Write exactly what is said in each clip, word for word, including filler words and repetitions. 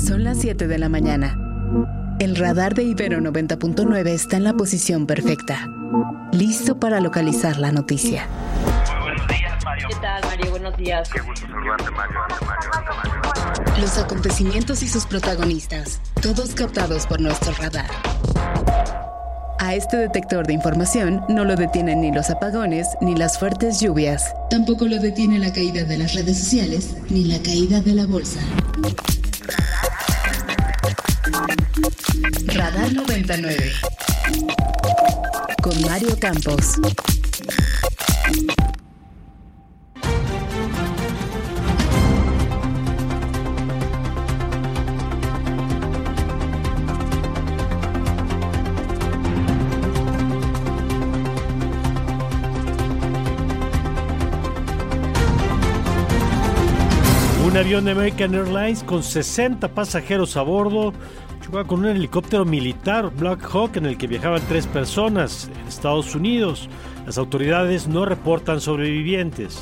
Son las siete de la mañana. El radar de Ibero noventa punto nueve está en la posición perfecta, listo para localizar la noticia. Muy buenos días, Mario. ¿Qué tal, Mario? Buenos días. Qué gusto saludarte, Mario. Mario, Mario, Mario. Los acontecimientos y sus protagonistas, todos captados por nuestro radar. A este detector de información no lo detienen ni los apagones ni las fuertes lluvias. Tampoco lo detiene la caída de las redes sociales ni la caída de la bolsa. Radar noventa y nueve con Mario Campos. Un avión de American Airlines con sesenta pasajeros a bordo chocó con un helicóptero militar Black Hawk en el que viajaban tres personas en Estados Unidos. Las autoridades no reportan sobrevivientes.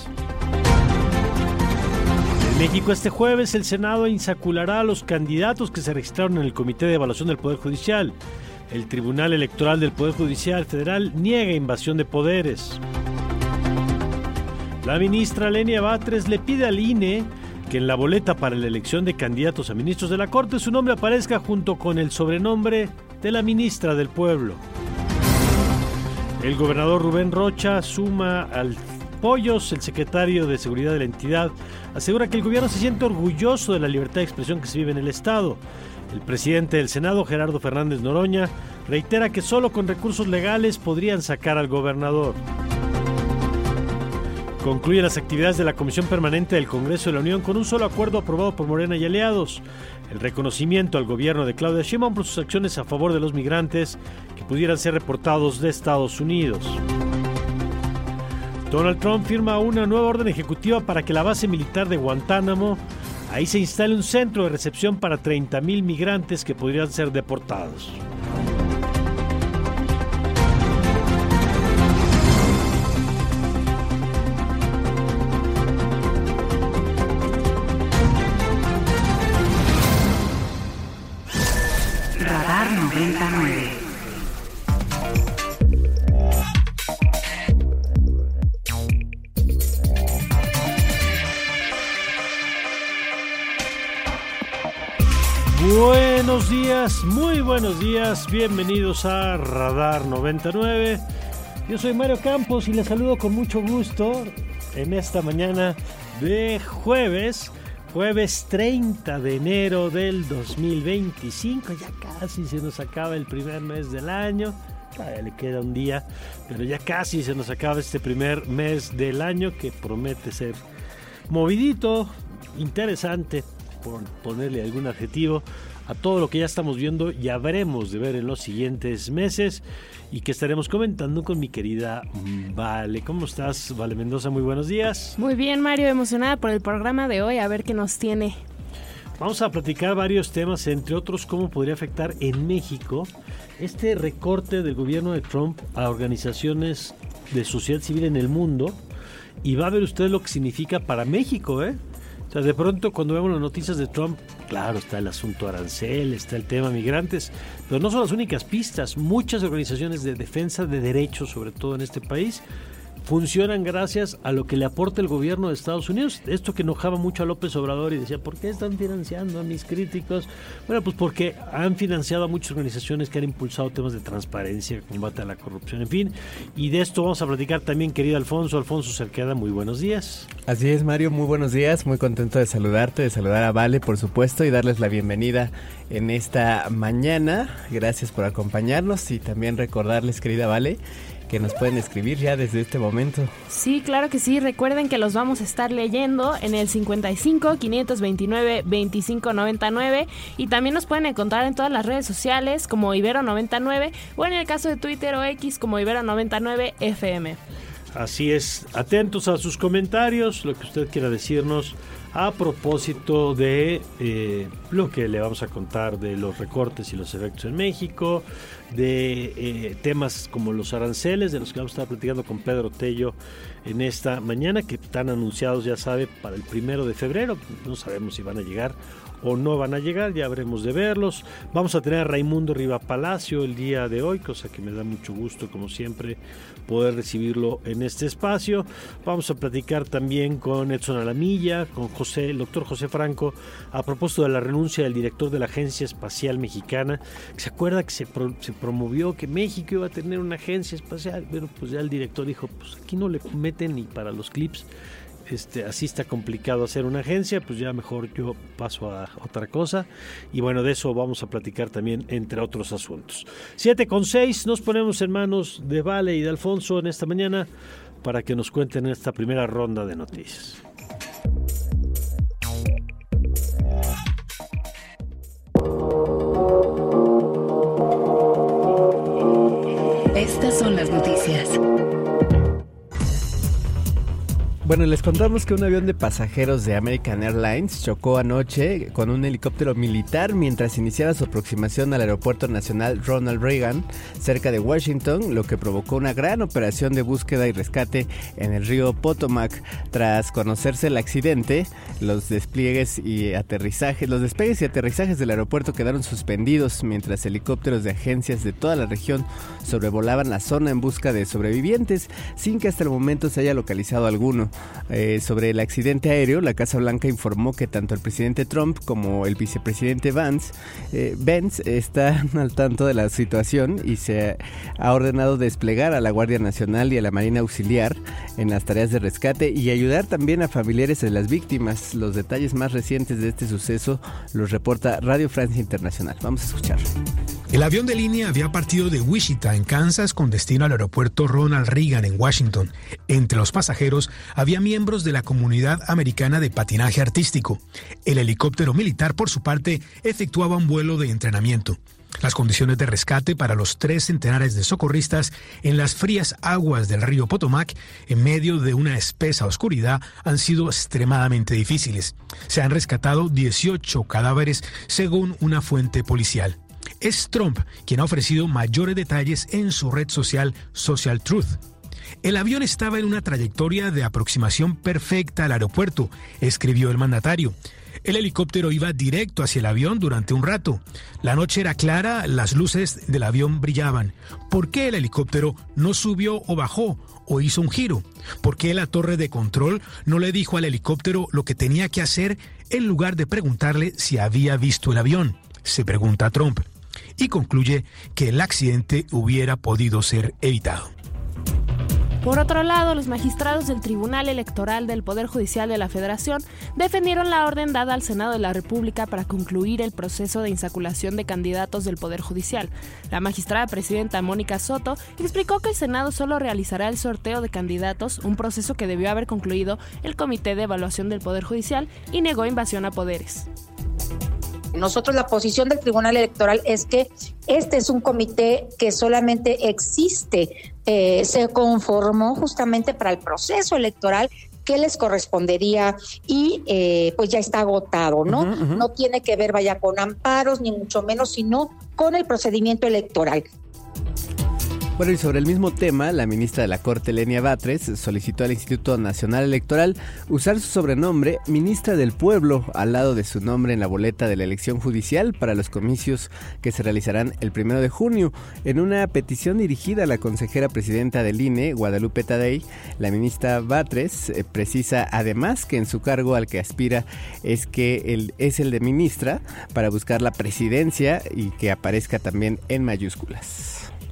En México este jueves el Senado insaculará a los candidatos que se registraron en el Comité de Evaluación del Poder Judicial. El Tribunal Electoral del Poder Judicial Federal niega invasión de poderes. La ministra Lenia Batres le pide al I N E que en la boleta para la elección de candidatos a ministros de la Corte su nombre aparezca junto con el sobrenombre de la ministra del Pueblo. El gobernador Rubén Rocha suma al Pollos, el secretario de Seguridad de la entidad, asegura que el gobierno se siente orgulloso de la libertad de expresión que se vive en el Estado. El presidente del Senado, Gerardo Fernández Noroña, reitera que solo con recursos legales podrían sacar al gobernador. Concluye las actividades de la Comisión Permanente del Congreso de la Unión con un solo acuerdo aprobado por Morena y aliados: el reconocimiento al gobierno de Claudia Sheinbaum por sus acciones a favor de los migrantes que pudieran ser reportados de Estados Unidos. Donald Trump firma una nueva orden ejecutiva para que la base militar de Guantánamo, ahí se instale un centro de recepción para treinta mil migrantes que podrían ser deportados. Radar noventa y nueve. Buenos días, muy buenos días, bienvenidos a Radar noventa y nueve. Yo soy Mario Campos y les saludo con mucho gusto en esta mañana de jueves. Jueves treinta de enero del dos mil veinticinco, ya casi se nos acaba el primer mes del año, todavía le queda un día, pero ya casi se nos acaba este primer mes del año que promete ser movidito, interesante, por ponerle algún adjetivo a todo lo que ya estamos viendo y habremos de ver en los siguientes meses y que estaremos comentando con mi querida Vale. ¿Cómo estás, Vale Mendoza? Muy buenos días. Muy bien, Mario, emocionada por el programa de hoy, a ver qué nos tiene. Vamos a platicar varios temas, entre otros cómo podría afectar en México este recorte del gobierno de Trump a organizaciones de sociedad civil en el mundo, y va a ver usted lo que significa para México, ¿eh? O sea, de pronto cuando vemos las noticias de Trump, claro, está el asunto arancel, está el tema migrantes, pero no son las únicas pistas. Muchas organizaciones de defensa de derechos, sobre todo en este país, funcionan gracias a lo que le aporta el gobierno de Estados Unidos. Esto que enojaba mucho a López Obrador y decía, ¿por qué están financiando a mis críticos? Bueno, pues porque han financiado a muchas organizaciones que han impulsado temas de transparencia, combate a la corrupción, en fin. Y de esto vamos a platicar también, querido Alfonso. Alfonso Cerqueda, muy buenos días. Así es, Mario, muy buenos días. Muy contento de saludarte, de saludar a Vale, por supuesto, y darles la bienvenida en esta mañana. Gracias por acompañarnos y también recordarles, querida Vale, que nos pueden escribir ya desde este momento. Sí, claro que sí. Recuerden que los vamos a estar leyendo en el cincuenta y cinco, quinientos veintinueve, veinticinco noventa y nueve, y también nos pueden encontrar en todas las redes sociales como Ibero noventa y nueve o en el caso de Twitter o X como Ibero noventa y nueve F M. Así es, atentos a sus comentarios, lo que usted quiera decirnos a propósito de eh, lo que le vamos a contar de los recortes y los efectos en México, de eh, temas como los aranceles, de los que vamos a estar platicando con Pedro Tello en esta mañana, que están anunciados, ya sabe, para el primero de febrero. No sabemos si van a llegar o no van a llegar, ya habremos de verlos. Vamos a tener a Raimundo Riva Palacio el día de hoy, cosa que me da mucho gusto, como siempre, poder recibirlo en este espacio. Vamos a platicar también con Edson Alamilla, con José, el doctor José Franco, a propósito de la renuncia del director de la Agencia Espacial Mexicana. ¿Se acuerda que se, pro, se promovió que México iba a tener una agencia espacial? Pero pues ya el director dijo, pues aquí no le meten ni para los clips. Este, así está complicado hacer una agencia, pues ya mejor yo paso a otra cosa. Y bueno, de eso vamos a platicar también, entre otros asuntos. siete con seis, nos ponemos en manos de Vale y de Alfonso en esta mañana para que nos cuenten esta primera ronda de noticias. Estas son las noticias. Bueno, les contamos que un avión de pasajeros de American Airlines chocó anoche con un helicóptero militar mientras iniciaba su aproximación al Aeropuerto Nacional Ronald Reagan, cerca de Washington, lo que provocó una gran operación de búsqueda y rescate en el río Potomac. Tras conocerse el accidente, los despliegues y aterrizajes, los despegues y aterrizajes del aeropuerto quedaron suspendidos mientras helicópteros de agencias de toda la región sobrevolaban la zona en busca de sobrevivientes, sin que hasta el momento se haya localizado alguno. Eh, sobre el accidente aéreo, la Casa Blanca informó que tanto el presidente Trump como el vicepresidente Vance, eh, Vance están al tanto de la situación y se ha ordenado desplegar a la Guardia Nacional y a la Marina Auxiliar en las tareas de rescate y ayudar también a familiares de las víctimas. Los detalles más recientes de este suceso los reporta Radio Francia Internacional. Vamos a escuchar. El avión de línea había partido de Wichita, en Kansas, con destino al aeropuerto Ronald Reagan, en Washington. Entre los pasajeros había miembros de la comunidad americana de patinaje artístico. El helicóptero militar, por su parte, efectuaba un vuelo de entrenamiento. Las condiciones de rescate para los tres centenares de socorristas en las frías aguas del río Potomac, en medio de una espesa oscuridad, han sido extremadamente difíciles. Se han rescatado dieciocho cadáveres, según una fuente policial. Es Trump quien ha ofrecido mayores detalles en su red social Social Truth. El avión estaba en una trayectoria de aproximación perfecta al aeropuerto, escribió el mandatario. El helicóptero iba directo hacia el avión durante un rato. La noche era clara, las luces del avión brillaban. ¿Por qué el helicóptero no subió o bajó o hizo un giro? ¿Por qué la torre de control no le dijo al helicóptero lo que tenía que hacer en lugar de preguntarle si había visto el avión? Se pregunta Trump. Y concluye que el accidente hubiera podido ser evitado. Por otro lado, los magistrados del Tribunal Electoral del Poder Judicial de la Federación defendieron la orden dada al Senado de la República para concluir el proceso de insaculación de candidatos del Poder Judicial. La magistrada presidenta Mónica Soto explicó que el Senado solo realizará el sorteo de candidatos, un proceso que debió haber concluido el Comité de Evaluación del Poder Judicial, y negó invasión a poderes. Nosotros, la posición del Tribunal Electoral es que este es un comité que solamente existe, eh, se conformó justamente para el proceso electoral que les correspondería y eh, pues ya está agotado, ¿no? Uh-huh, uh-huh. No tiene que ver vaya con amparos, ni mucho menos, sino con el procedimiento electoral. Bueno, y sobre el mismo tema, la ministra de la Corte, Lenia Batres, solicitó al Instituto Nacional Electoral usar su sobrenombre Ministra del Pueblo al lado de su nombre en la boleta de la elección judicial para los comicios que se realizarán el primero de junio. En una petición dirigida a la consejera presidenta del I N E, Guadalupe Tadei, la ministra Batres eh, precisa además que en su cargo al que aspira es que el, es el de ministra para buscar la presidencia y que aparezca también en mayúsculas.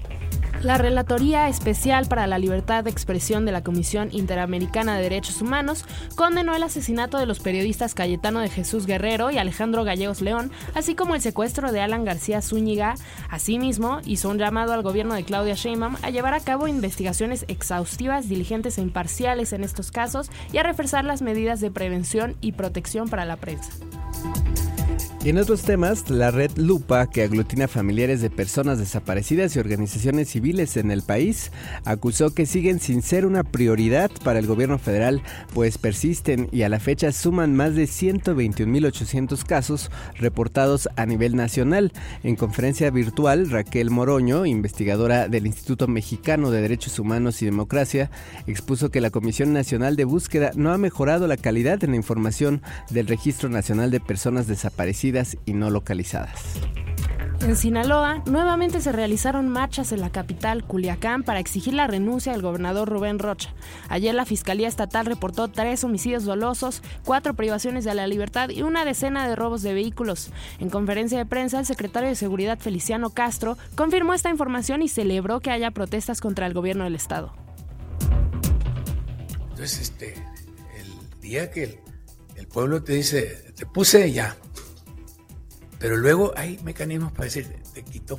La Relatoría Especial para la Libertad de Expresión de la Comisión Interamericana de Derechos Humanos condenó el asesinato de los periodistas Cayetano de Jesús Guerrero y Alejandro Gallegos León, así como el secuestro de Alan García Zúñiga. Asimismo, hizo un llamado al gobierno de Claudia Sheinbaum a llevar a cabo investigaciones exhaustivas, diligentes e imparciales en estos casos y a reforzar las medidas de prevención y protección para la prensa. Y en otros temas, la red Lupa, que aglutina familiares de personas desaparecidas y organizaciones civiles en el país, acusó que siguen sin ser una prioridad para el gobierno federal, pues persisten y a la fecha suman más de ciento veintiún mil ochocientos casos reportados a nivel nacional. En conferencia virtual, Raquel Moroño, investigadora del Instituto Mexicano de Derechos Humanos y Democracia, expuso que la Comisión Nacional de Búsqueda no ha mejorado la calidad en la información del Registro Nacional de Personas Desaparecidas y no localizadas. En Sinaloa, nuevamente se realizaron marchas en la capital, Culiacán, para exigir la renuncia del gobernador Rubén Rocha. Ayer la Fiscalía Estatal reportó tres homicidios dolosos, cuatro privaciones de la libertad y una decena de robos de vehículos. En conferencia de prensa, el secretario de Seguridad, Feliciano Castro, confirmó esta información y celebró que haya protestas contra el gobierno del estado. Entonces, este, el día que el, el pueblo te dice, te puse ya, pero luego hay mecanismos para decir, te quito.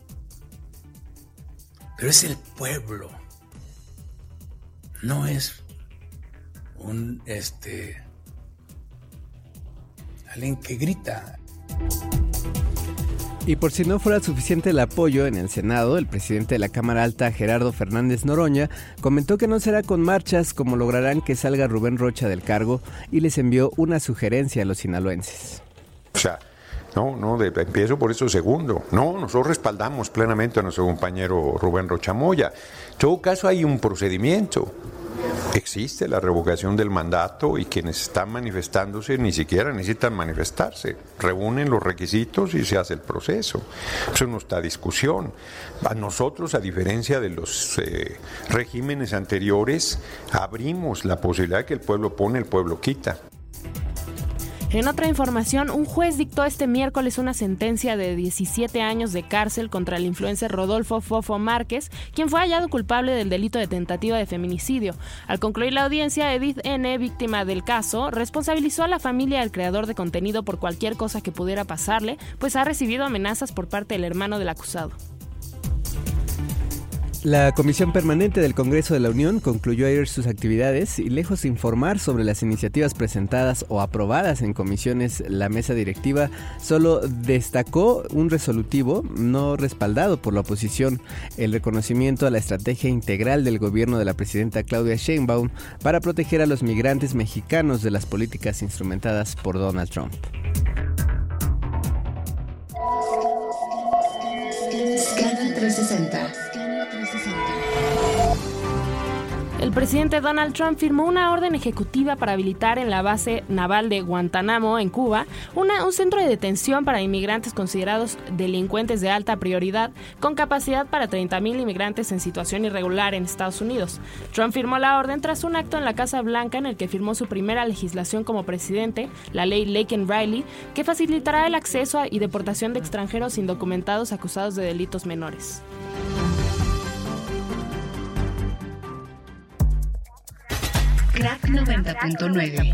Pero es el pueblo. No es un, este, alguien que grita. Y por si no fuera suficiente el apoyo en el Senado, el presidente de la Cámara Alta, Gerardo Fernández Noroña, comentó que no será con marchas como lograrán que salga Rubén Rocha del cargo y les envió una sugerencia a los sinaloenses. O sea, No, no, de, empiezo por eso segundo. No, nosotros respaldamos plenamente a nuestro compañero Rubén Rocha Moya. En todo caso hay un procedimiento. Existe la revocación del mandato y quienes están manifestándose ni siquiera necesitan manifestarse. Reúnen los requisitos y se hace el proceso. Eso no está a discusión. A nosotros, a diferencia de los eh, regímenes anteriores, abrimos la posibilidad que el pueblo pone, el pueblo quita. En otra información, un juez dictó este miércoles una sentencia de diecisiete años de cárcel contra el influencer Rodolfo Fofo Márquez, quien fue hallado culpable del delito de tentativa de feminicidio. Al concluir la audiencia, Edith N., víctima del caso, responsabilizó a la familia del creador de contenido por cualquier cosa que pudiera pasarle, pues ha recibido amenazas por parte del hermano del acusado. La Comisión Permanente del Congreso de la Unión concluyó ayer sus actividades y lejos de informar sobre las iniciativas presentadas o aprobadas en comisiones, la mesa directiva solo destacó un resolutivo no respaldado por la oposición, el reconocimiento a la estrategia integral del gobierno de la presidenta Claudia Sheinbaum para proteger a los migrantes mexicanos de las políticas instrumentadas por Donald Trump. Scanner trescientos sesenta. El presidente Donald Trump firmó una orden ejecutiva para habilitar en la base naval de Guantánamo, en Cuba, una, un centro de detención para inmigrantes considerados delincuentes de alta prioridad, con capacidad para treinta mil inmigrantes en situación irregular en Estados Unidos. Trump firmó la orden tras un acto en la Casa Blanca en el que firmó su primera legislación como presidente, la ley Laken-Riley, que facilitará el acceso y deportación de extranjeros indocumentados acusados de delitos menores. Crack noventa punto nueve.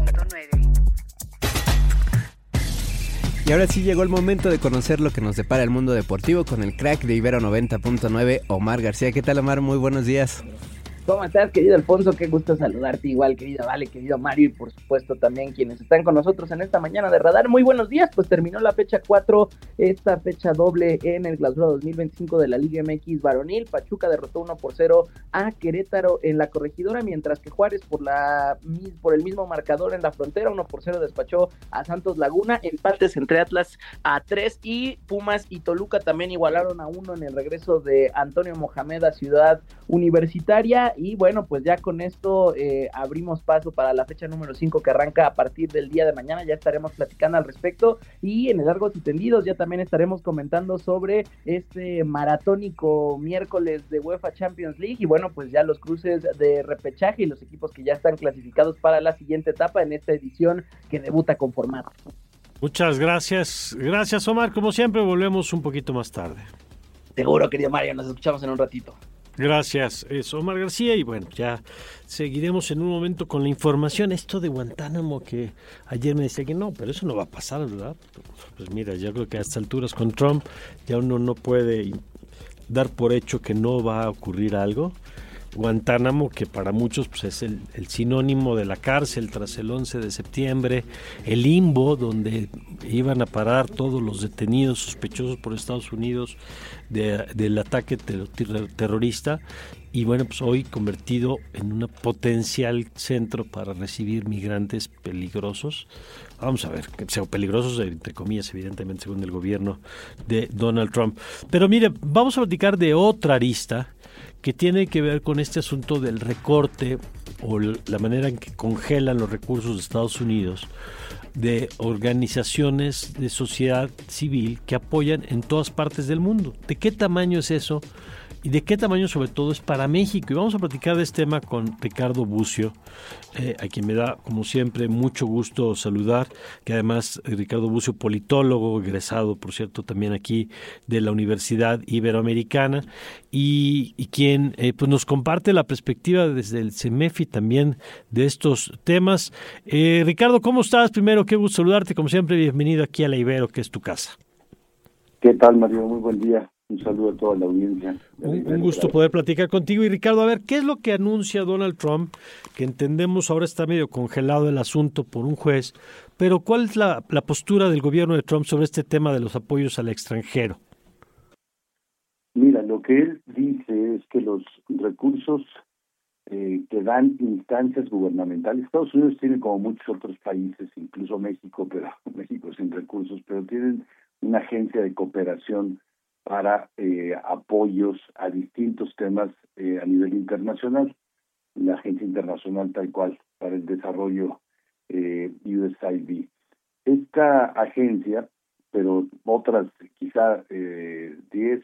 Y ahora sí llegó el momento de conocer lo que nos depara el mundo deportivo con el crack de Ibero noventa punto nueve, Omar García. ¿Qué tal, Omar? Muy buenos días. ¿Cómo estás, querido Alfonso? Qué gusto saludarte, igual, querido Vale, querido Mario, y por supuesto también quienes están con nosotros en esta mañana de Radar. Muy buenos días, pues terminó la fecha cuatro, esta fecha doble en el Clausura dos mil veinticinco de la Liga M X varonil. Pachuca derrotó uno por cero a Querétaro en la Corregidora, mientras que Juárez por la por el mismo marcador en la Frontera, uno por cero despachó a Santos Laguna. Empates entre Atlas a tres y Pumas y Toluca también igualaron a uno en el regreso de Antonio Mohamed a Ciudad Universitaria. Y bueno, pues ya con esto eh, abrimos paso para la fecha número cinco que arranca a partir del día de mañana. Ya estaremos platicando al respecto y en el Largos y Tendidos ya también estaremos comentando sobre este maratónico miércoles de UEFA Champions League y bueno, pues ya los cruces de repechaje y los equipos que ya están clasificados para la siguiente etapa en esta edición que debuta con formato. Muchas gracias, gracias Omar, como siempre volvemos un poquito más tarde. Seguro, querido Mario, nos escuchamos en un ratito. Gracias, es Omar García y bueno, ya seguiremos en un momento con la información. Esto de Guantánamo que ayer me decía que no, pero eso no va a pasar, ¿verdad? Pues mira, yo creo que a estas alturas con Trump ya uno no puede dar por hecho que no va a ocurrir algo. Guantánamo, que para muchos pues, es el, el sinónimo de la cárcel tras el once de septiembre, el limbo donde iban a parar todos los detenidos sospechosos por Estados Unidos de, del ataque ter- ter- terrorista, y bueno, pues hoy convertido en un potencial centro para recibir migrantes peligrosos. Vamos a ver, que sean peligrosos entre comillas, evidentemente, según el gobierno de Donald Trump. Pero mire, vamos a platicar de otra arista que tiene que ver con este asunto del recorte o la manera en que congelan los recursos de Estados Unidos de organizaciones de sociedad civil que apoyan en todas partes del mundo. ¿De qué tamaño es eso? ¿Y de qué tamaño sobre todo es para México? Y vamos a platicar de este tema con Ricardo Bucio, eh, a quien me da, como siempre, mucho gusto saludar, que además eh, Ricardo Bucio, politólogo, egresado, por cierto, también aquí de la Universidad Iberoamericana, y, y quien eh, pues nos comparte la perspectiva desde el CEMEFI también de estos temas. Eh, Ricardo, ¿cómo estás? Primero, qué gusto saludarte, como siempre, bienvenido aquí a la Ibero, que es tu casa. ¿Qué tal, Mario? Muy buen día. Un saludo a toda la audiencia. Un, un gusto poder platicar contigo. Y Ricardo, a ver, ¿qué es lo que anuncia Donald Trump? Que entendemos ahora está medio congelado el asunto por un juez, pero ¿cuál es la, la postura del gobierno de Trump sobre este tema de los apoyos al extranjero? Mira, lo que él dice es que los recursos eh, que dan instancias gubernamentales, Estados Unidos tiene como muchos otros países, incluso México, pero México sin recursos, pero tienen una agencia de cooperación para eh, apoyos a distintos temas eh, a nivel internacional, la Agencia Internacional tal cual para el Desarrollo eh, U S A I D. Esta agencia, pero otras quizá eh, diez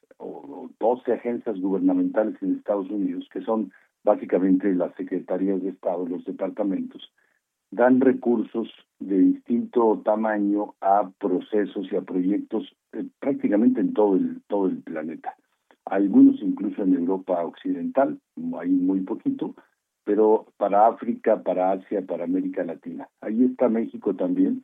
o doce agencias gubernamentales en Estados Unidos, que son básicamente las secretarías de Estado, los departamentos, dan recursos de distinto tamaño a procesos y a proyectos eh, prácticamente en todo el todo el planeta. Algunos incluso en Europa Occidental, hay muy poquito, pero para África, para Asia, para América Latina. Ahí está México también.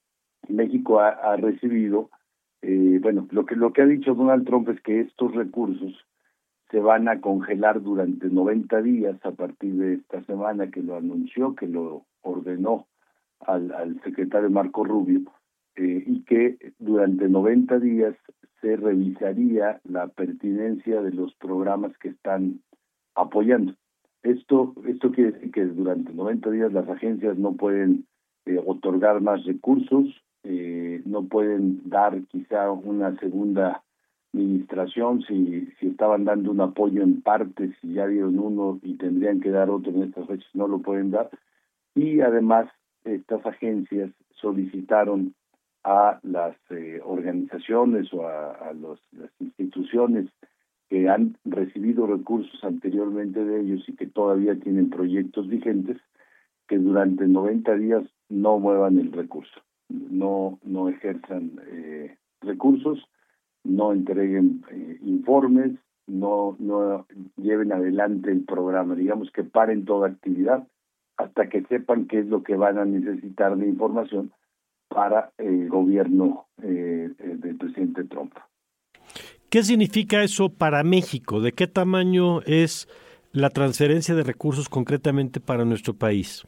México ha, ha recibido, eh, bueno, lo que lo que ha dicho Donald Trump es que estos recursos se van a congelar durante noventa días a partir de esta semana, que lo anunció, que lo ordenó al, al secretario Marco Rubio, eh, y que durante noventa días se revisaría la pertinencia de los programas que están apoyando. Esto esto quiere decir que durante noventa días las agencias no pueden eh, otorgar más recursos, eh, no pueden dar quizá una segunda administración si si estaban dando un apoyo en parte, si ya dieron uno y tendrían que dar otro en estas fechas, no lo pueden dar. Y además estas agencias solicitaron a las eh, organizaciones o a, a los, las instituciones que han recibido recursos anteriormente de ellos y que todavía tienen proyectos vigentes, que durante noventa días no muevan el recurso, no no ejerzan eh, recursos, no entreguen eh, informes, no no lleven adelante el programa, digamos que paren toda actividad hasta que sepan qué es lo que van a necesitar de información para el gobierno eh, del presidente Trump. ¿Qué significa eso para México? ¿De qué tamaño es la transferencia de recursos concretamente para nuestro país?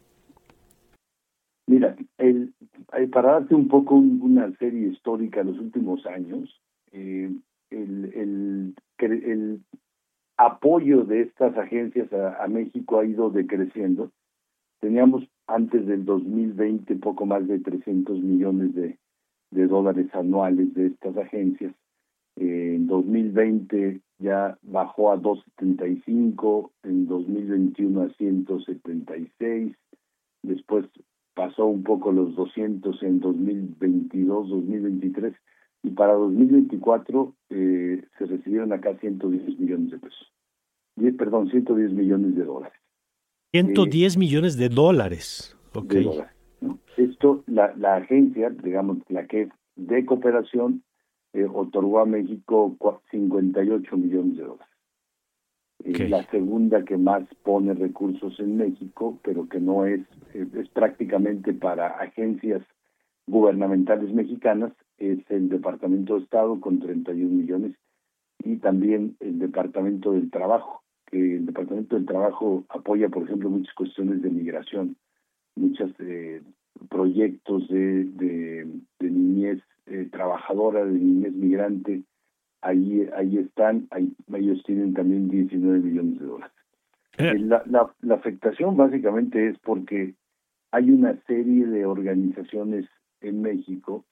Mira, el, para darte un poco una serie histórica de los últimos años, eh, el, el, el apoyo de estas agencias a, a México ha ido decreciendo. Teníamos antes del dos mil veinte poco más de trescientos millones de, de dólares anuales de estas agencias. Eh, en dos mil veinte ya bajó a doscientos setenta y cinco, en dos mil veintiuno a ciento setenta y seis, después pasó un poco los doscientos en dos mil veintidós, dos mil veintitrés, y para dos mil veinticuatro eh, se recibieron acá ciento diez millones de pesos. diez, perdón, ciento diez millones de dólares. ciento diez millones de dólares. Okay. De dólares, ¿no? Esto, la, la agencia, digamos, la que es de cooperación, eh, otorgó a México cincuenta y ocho millones de dólares. Okay. Eh, la segunda que más pone recursos en México, pero que no es, eh, es prácticamente para agencias gubernamentales mexicanas, es el Departamento de Estado con treinta y un millones, y también el Departamento del Trabajo, que el Departamento del Trabajo apoya, por ejemplo, muchas cuestiones de migración, muchos eh, proyectos de, de, de niñez eh, trabajadora, de niñez migrante. Ahí, ahí están, ahí, ellos tienen también diecinueve millones de dólares. Eh. La, la, la afectación básicamente es porque hay una serie de organizaciones en México,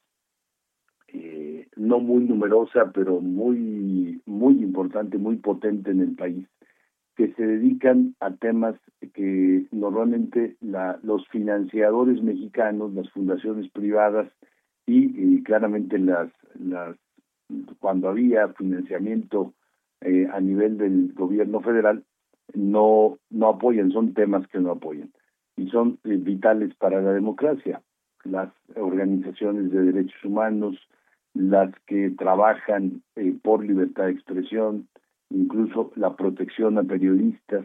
eh, no muy numerosa, pero muy, muy importante, muy potente en el país, que se dedican a temas que normalmente la, los financiadores mexicanos, las fundaciones privadas y, y claramente las, las cuando había financiamiento eh, a nivel del gobierno federal, no, no apoyan, son temas que no apoyan y son eh, vitales para la democracia. Las organizaciones de derechos humanos, las que trabajan eh, por libertad de expresión, incluso la protección a periodistas,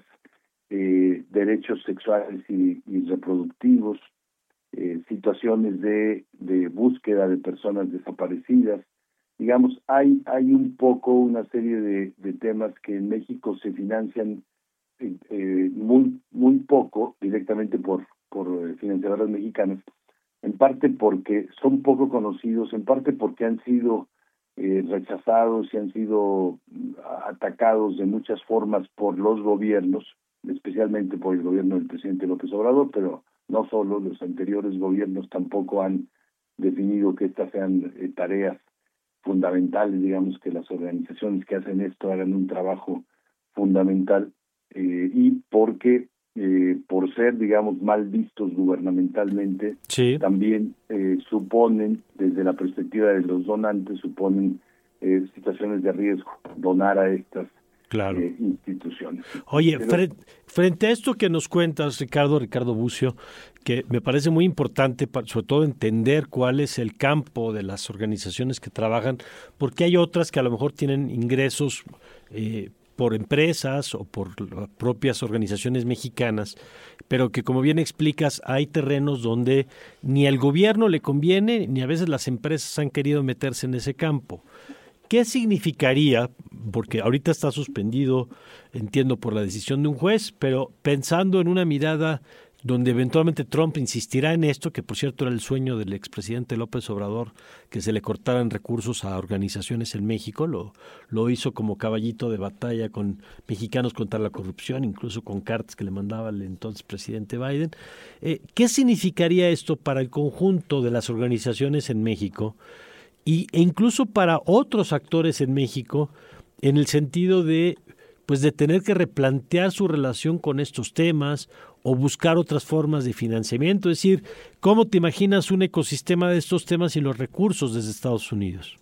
eh, derechos sexuales y, y reproductivos, eh, situaciones de, de búsqueda de personas desaparecidas. Digamos, hay hay un poco una serie de, de temas que en México se financian eh, eh, muy muy poco directamente por por eh, financiadoras mexicanas, en parte porque son poco conocidos, en parte porque han sido eh, rechazados y han sido atacados de muchas formas por los gobiernos, especialmente por el gobierno del presidente López Obrador, pero no solo, los anteriores gobiernos tampoco han definido que estas sean eh, tareas fundamentales, digamos, que las organizaciones que hacen esto hagan un trabajo fundamental, eh, y porque eh, por ser, digamos, mal vistos gubernamentalmente, sí. también eh, suponen, desde la perspectiva de los donantes, suponen eh, situaciones de riesgo, donar a estas claro. eh, instituciones. Oye, Pero, frente, frente a esto que nos cuentas, Ricardo, Ricardo Bucio, que me parece muy importante, sobre todo entender cuál es el campo de las organizaciones que trabajan, porque hay otras que a lo mejor tienen ingresos eh, por empresas o por propias organizaciones mexicanas, pero que, como bien explicas, hay terrenos donde ni al gobierno le conviene, ni a veces las empresas han querido meterse en ese campo. ¿Qué significaría, porque ahorita está suspendido, entiendo, por la decisión de un juez, pero pensando en una mirada donde eventualmente Trump insistirá en esto, que por cierto era el sueño del expresidente López Obrador, que se le cortaran recursos a organizaciones en México, lo, lo hizo como caballito de batalla con mexicanos contra la corrupción, incluso con cartas que le mandaba el entonces presidente Biden. Eh, ¿Qué significaría esto para el conjunto de las organizaciones en México y, e incluso para otros actores en México, en el sentido de, pues, de tener que replantear su relación con estos temas o buscar otras formas de financiamiento? Es decir, ¿cómo te imaginas un ecosistema de estos temas y los recursos desde Estados Unidos?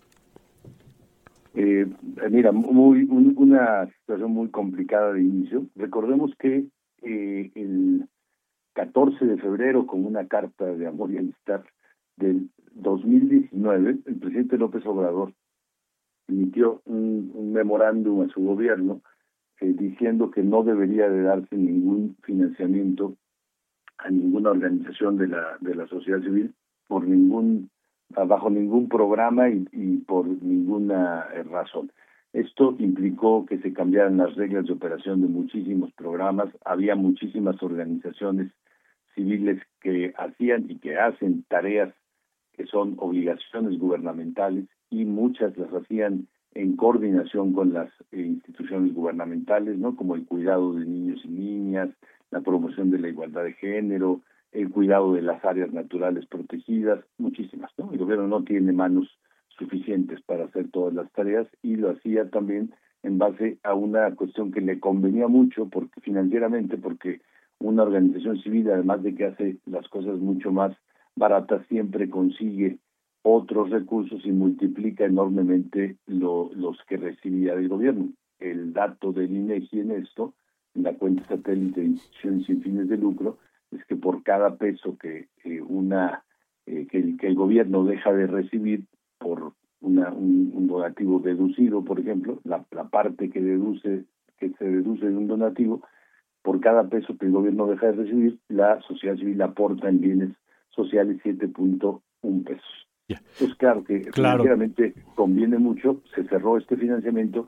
Eh, mira, muy un, una situación muy complicada de inicio. Recordemos que eh, el catorce de febrero, con una carta de amor y amistad del dos mil diecinueve, el presidente López Obrador emitió un, un memorándum a su gobierno Eh, diciendo que no debería de darse ningún financiamiento a ninguna organización de la de la sociedad civil por ningún bajo ningún programa y, y por ninguna eh, razón. Esto implicó que se cambiaran las reglas de operación de muchísimos programas. Había muchísimas organizaciones civiles que hacían y que hacen tareas que son obligaciones gubernamentales, y muchas las hacían en coordinación con las eh, instituciones gubernamentales, ¿no? Como el cuidado de niños y niñas, la promoción de la igualdad de género, el cuidado de las áreas naturales protegidas, muchísimas, ¿no? El gobierno no tiene manos suficientes para hacer todas las tareas, y lo hacía también en base a una cuestión que le convenía mucho porque financieramente, porque una organización civil, además de que hace las cosas mucho más baratas, siempre consigue otros recursos y multiplica enormemente lo, los que recibía del gobierno. El dato del INEGI en esto, en la cuenta satélite de instituciones sin fines de lucro, es que por cada peso que eh, una eh, que, el, que el gobierno deja de recibir por una, un, un donativo deducido, por ejemplo, la, la parte que deduce que se deduce de un donativo, por cada peso que el gobierno deja de recibir, la sociedad civil aporta en bienes sociales siete punto uno pesos. Yeah. Pues claro que claro. financieramente conviene mucho, se cerró este financiamiento,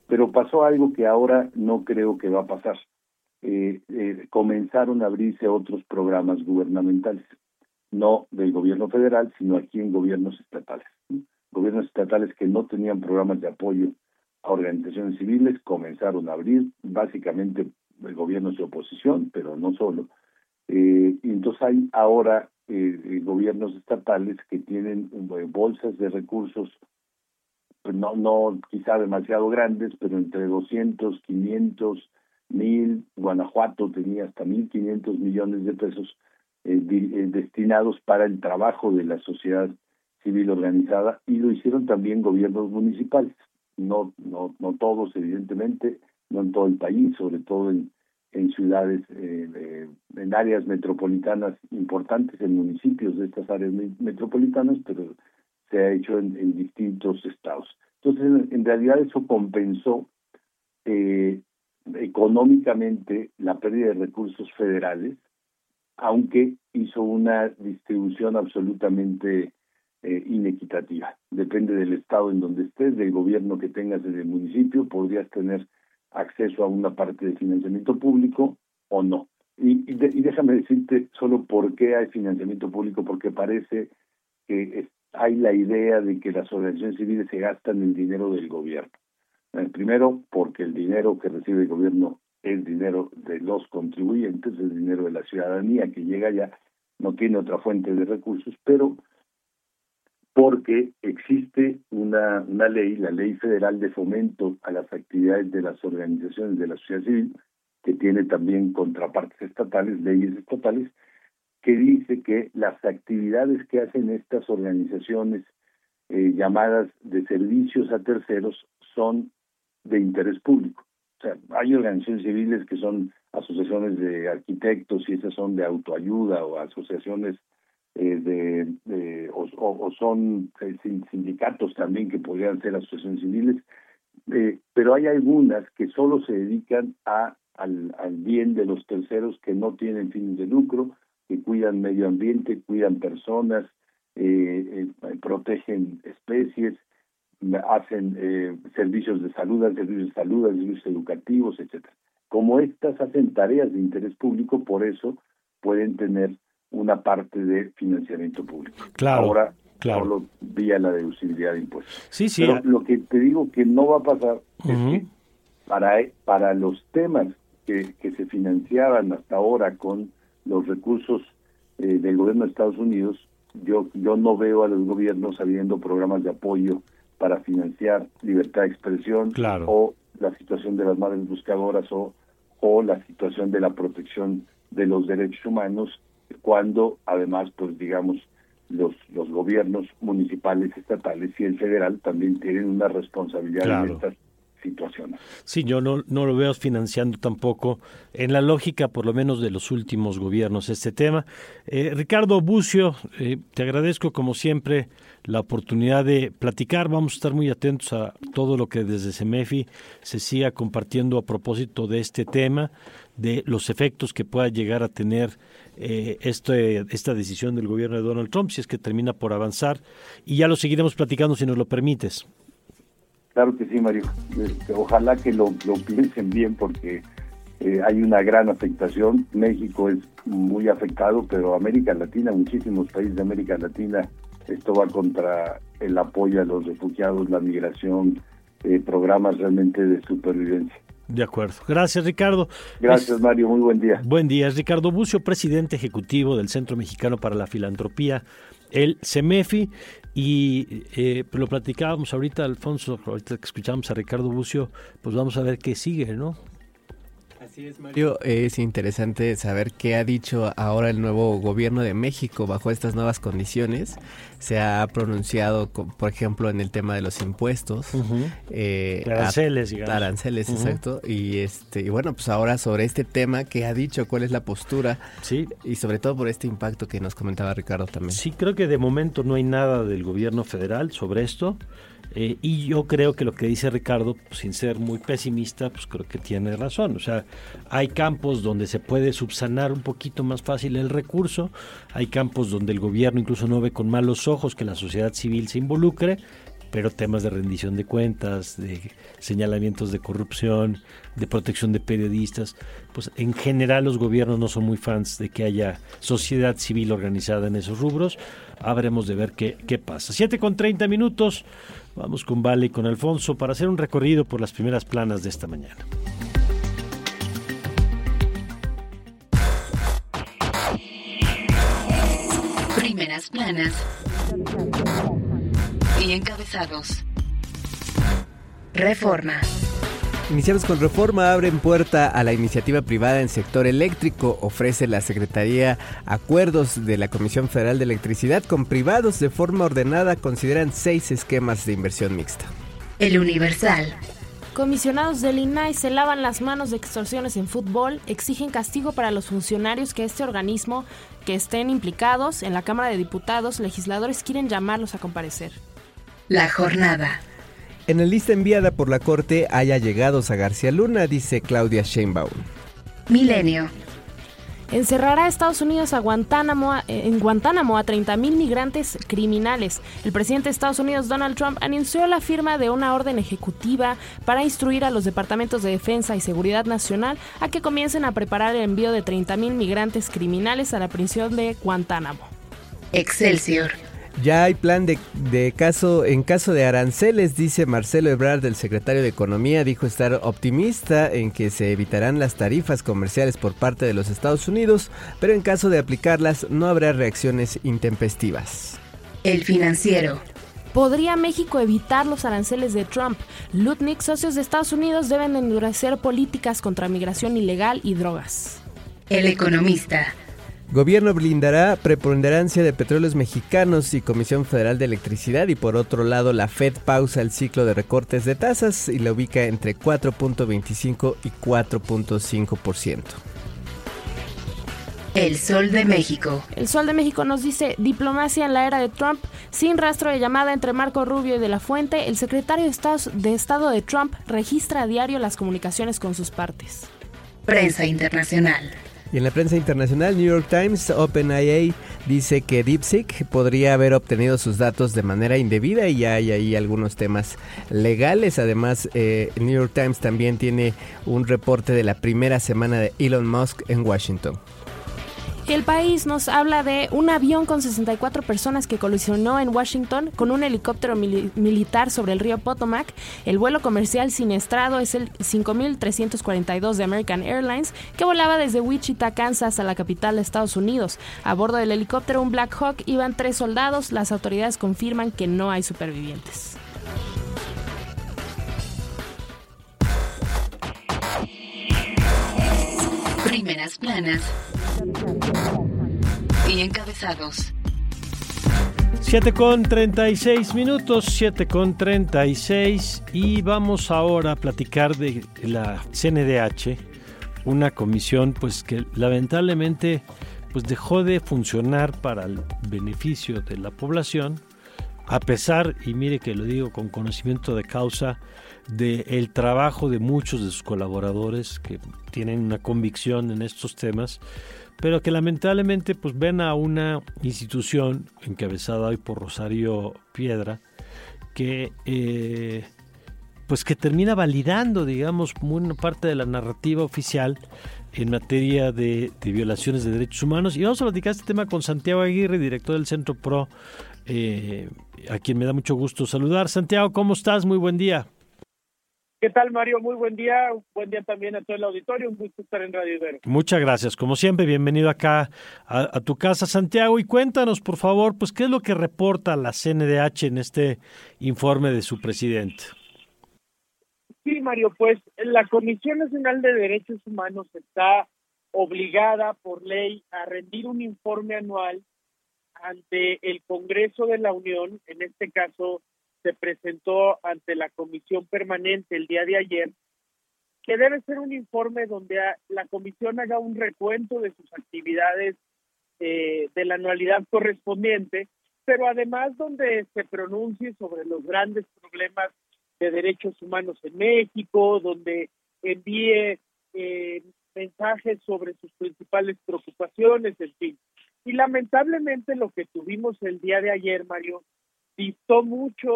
Pero pasó algo que ahora no creo que va a pasar. Eh, eh, comenzaron a abrirse otros programas gubernamentales, no del gobierno federal, sino aquí en gobiernos estatales. Gobiernos estatales que no tenían programas de apoyo a organizaciones civiles comenzaron a abrir, básicamente gobiernos de oposición, pero no solo. Eh, y entonces hay ahora eh, gobiernos estatales que tienen eh, bolsas de recursos, pues no, no quizá demasiado grandes, pero entre doscientos, quinientos, mil. Guanajuato tenía hasta mil quinientos millones de pesos eh, di, eh, destinados para el trabajo de la sociedad civil organizada, y lo hicieron también gobiernos municipales. No, no, no todos, evidentemente, no en todo el país, sobre todo en, en ciudades, eh, eh, en áreas metropolitanas importantes, en municipios de estas áreas metropolitanas, pero se ha hecho en, en distintos estados. Entonces, en, en realidad eso compensó eh, económicamente la pérdida de recursos federales, aunque hizo una distribución absolutamente eh, inequitativa. Depende del estado en donde estés, del gobierno que tengas en el municipio, podrías tener acceso a una parte de financiamiento público o no. Y, y, de, y déjame decirte solo por qué hay financiamiento público, porque parece que es, hay la idea de que las organizaciones civiles se gastan el dinero del gobierno. Eh, primero, porque el dinero que recibe el gobierno es dinero de los contribuyentes, es dinero de la ciudadanía que llega allá, no tiene otra fuente de recursos, pero porque existe una, una ley, la Ley Federal de Fomento a las Actividades de las Organizaciones de la Sociedad Civil, que tiene también contrapartes estatales, leyes estatales, que dice que las actividades que hacen estas organizaciones eh, llamadas de servicios a terceros son de interés público. O sea, hay organizaciones civiles que son asociaciones de arquitectos y esas son de autoayuda, o asociaciones eh, de, de o, o son eh, sindicatos también que podrían ser asociaciones civiles, eh, pero hay algunas que solo se dedican a al, al bien de los terceros, que no tienen fines de lucro, que cuidan medio ambiente, cuidan personas, eh, eh, protegen especies, hacen eh, servicios de salud, hacen servicios de salud, servicios educativos, etcétera. Como estas hacen tareas de interés público, por eso pueden tener una parte de financiamiento público. Claro, Ahora, claro. solo vía la deducibilidad de impuestos. Sí, sí. Pero lo que te digo que no va a pasar Uh-huh. es que para, para los temas que, que se financiaban hasta ahora con los recursos eh, del gobierno de Estados Unidos, yo, yo no veo a los gobiernos habiendo programas de apoyo para financiar libertad de expresión, claro, o la situación de las madres buscadoras, o, o la situación de la protección de los derechos humanos, cuando además, pues digamos, los los gobiernos municipales, estatales y el federal también tienen una responsabilidad claro. en estas situaciones. Sí, yo no, no lo veo financiando tampoco, en la lógica por lo menos de los últimos gobiernos, este tema. Eh, Ricardo Bucio, eh, te agradezco como siempre la oportunidad de platicar. Vamos a estar muy atentos a todo lo que desde CEMEFI se siga compartiendo a propósito de este tema, de los efectos que pueda llegar a tener eh, este, esta decisión del gobierno de Donald Trump, si es que termina por avanzar, y ya lo seguiremos platicando si nos lo permites. Claro que sí, Mario. Ojalá que lo, lo piensen bien, porque eh, hay una gran afectación. México es muy afectado, pero América Latina, muchísimos países de América Latina, esto va contra el apoyo a los refugiados, la migración, eh, programas realmente de supervivencia. De acuerdo. Gracias, Ricardo. Gracias, es, Mario. Muy buen día. Buen día. Es Ricardo Bucio, presidente ejecutivo del Centro Mexicano para la Filantropía, el CEMEFI, y eh, lo platicábamos ahorita, Alfonso, ahorita que escuchamos a Ricardo Bucio, pues vamos a ver qué sigue, ¿no? Así es, Mario. Es interesante saber qué ha dicho ahora el nuevo gobierno de México bajo estas nuevas condiciones. Se ha pronunciado, por ejemplo, en el tema de los impuestos. Uh-huh. Eh, aranceles, digamos. Aranceles, uh-huh. Exacto. Y este y bueno, pues ahora sobre este tema, ¿qué ha dicho? ¿Cuál es la postura? Sí. Y sobre todo por este impacto que nos comentaba Ricardo también. Sí, creo que de momento no hay nada del gobierno federal sobre esto. Eh, y yo creo que lo que dice Ricardo, pues, sin ser muy pesimista, pues creo que tiene razón. O sea, hay campos donde se puede subsanar un poquito más fácil el recurso, hay campos donde el gobierno incluso no ve con malos ojos que la sociedad civil se involucre, pero temas de rendición de cuentas, de señalamientos de corrupción, de protección de periodistas, pues en general los gobiernos no son muy fans de que haya sociedad civil organizada en esos rubros. Habremos de ver qué, qué pasa. siete con treinta minutos, vamos con Vale y con Alfonso para hacer un recorrido por las primeras planas de esta mañana. Primeras planas y encabezados. Reforma. Iniciamos con Reforma. Abren puerta a la iniciativa privada en sector eléctrico. Ofrece la Secretaría acuerdos de la Comisión Federal de Electricidad con privados de forma ordenada. Consideran seis esquemas de inversión mixta. El Universal. Comisionados del I N A I se lavan las manos de extorsiones en fútbol, exigen castigo para los funcionarios que este organismo que estén implicados. En la Cámara de Diputados, legisladores quieren llamarlos a comparecer. La Jornada. En la lista enviada por la Corte hay allegados a García Luna, dice Claudia Sheinbaum. Milenio. Encerrará a Estados Unidos a Guantánamo, en Guantánamo a treinta mil migrantes criminales. El presidente de Estados Unidos, Donald Trump, anunció la firma de una orden ejecutiva para instruir a los departamentos de Defensa y Seguridad Nacional a que comiencen a preparar el envío de treinta mil migrantes criminales a la prisión de Guantánamo. Excelsior. Ya hay plan de, de caso en caso de aranceles, dice Marcelo Ebrard, el secretario de Economía. Dijo estar optimista en que se evitarán las tarifas comerciales por parte de los Estados Unidos, pero en caso de aplicarlas no habrá reacciones intempestivas. El Financiero. ¿Podría México evitar los aranceles de Trump? Lutnick, socios de Estados Unidos deben endurecer políticas contra migración ilegal y drogas. El Economista. Gobierno blindará preponderancia de petróleos mexicanos y Comisión Federal de Electricidad. Y por otro lado, la Fed pausa el ciclo de recortes de tasas y la ubica entre cuatro punto veinticinco y cuatro punto cinco por ciento. El Sol de México. El Sol de México nos dice: diplomacia en la era de Trump, sin rastro de llamada entre Marco Rubio y De la Fuente. El secretario de Estado de, Estado de Trump registra a diario las comunicaciones con sus partes. Prensa internacional. Y en la prensa internacional, New York Times, OpenAI dice que DeepSeek podría haber obtenido sus datos de manera indebida y ya hay ahí algunos temas legales. Además, eh, New York Times también tiene un reporte de la primera semana de Elon Musk en Washington. El País nos habla de un avión con sesenta y cuatro personas que colisionó en Washington con un helicóptero mili- militar sobre el río Potomac. El vuelo comercial siniestrado es el cinco mil trescientos cuarenta y dos de American Airlines, que volaba desde Wichita, Kansas, a la capital de Estados Unidos. A bordo del helicóptero, un Black Hawk, iban tres soldados. Las autoridades confirman que no hay supervivientes. Primeras planas y encabezados. siete con treinta y seis minutos, siete con treinta y seis, y vamos ahora a platicar de la C N D H, una comisión pues que lamentablemente pues dejó de funcionar para el beneficio de la población, a pesar, y mire que lo digo con conocimiento de causa, del trabajo de muchos de sus colaboradores que tienen una convicción en estos temas, pero que lamentablemente pues ven a una institución encabezada hoy por Rosario Piedra que eh, pues que termina validando, digamos, una parte de la narrativa oficial en materia de, de violaciones de derechos humanos. Y vamos a platicar este tema con Santiago Aguirre, director del Centro Pro, eh, a quien me da mucho gusto saludar. Santiago, ¿cómo estás? Muy buen día. ¿Qué tal, Mario? Muy buen día. Un buen día también a todo el auditorio. Un gusto estar en Radio Ibero. Muchas gracias. Como siempre, bienvenido acá a, a tu casa, Santiago. Y cuéntanos, por favor, pues qué es lo que reporta la C N D H en este informe de su presidente. Sí, Mario, pues la Comisión Nacional de Derechos Humanos está obligada por ley a rendir un informe anual ante el Congreso de la Unión. En este caso, se presentó ante la Comisión Permanente el día de ayer, que debe ser un informe donde la Comisión haga un recuento de sus actividades eh, de la anualidad correspondiente, pero además donde se pronuncie sobre los grandes problemas de derechos humanos en México, donde envíe eh, mensajes sobre sus principales preocupaciones, en fin. Y lamentablemente lo que tuvimos el día de ayer, Mario, distó mucho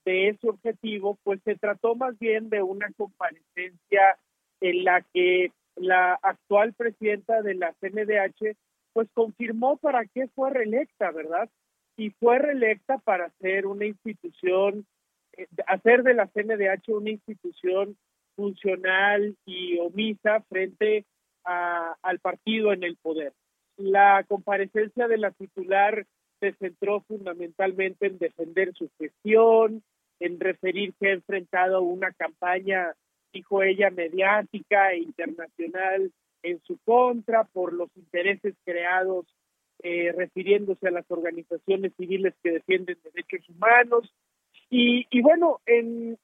de ese objetivo, pues se trató más bien de una comparecencia en la que la actual presidenta de la C N D H pues confirmó para qué fue reelecta, ¿verdad? Y fue reelecta para ser una institución, eh, hacer de la C N D H una institución funcional y omisa frente a, al partido en el poder. La comparecencia de la titular se centró fundamentalmente en defender su gestión, en referir que ha enfrentado una campaña, dijo ella, mediática e internacional en su contra por los intereses creados, eh, refiriéndose a las organizaciones civiles que defienden derechos humanos. Y, y bueno, en,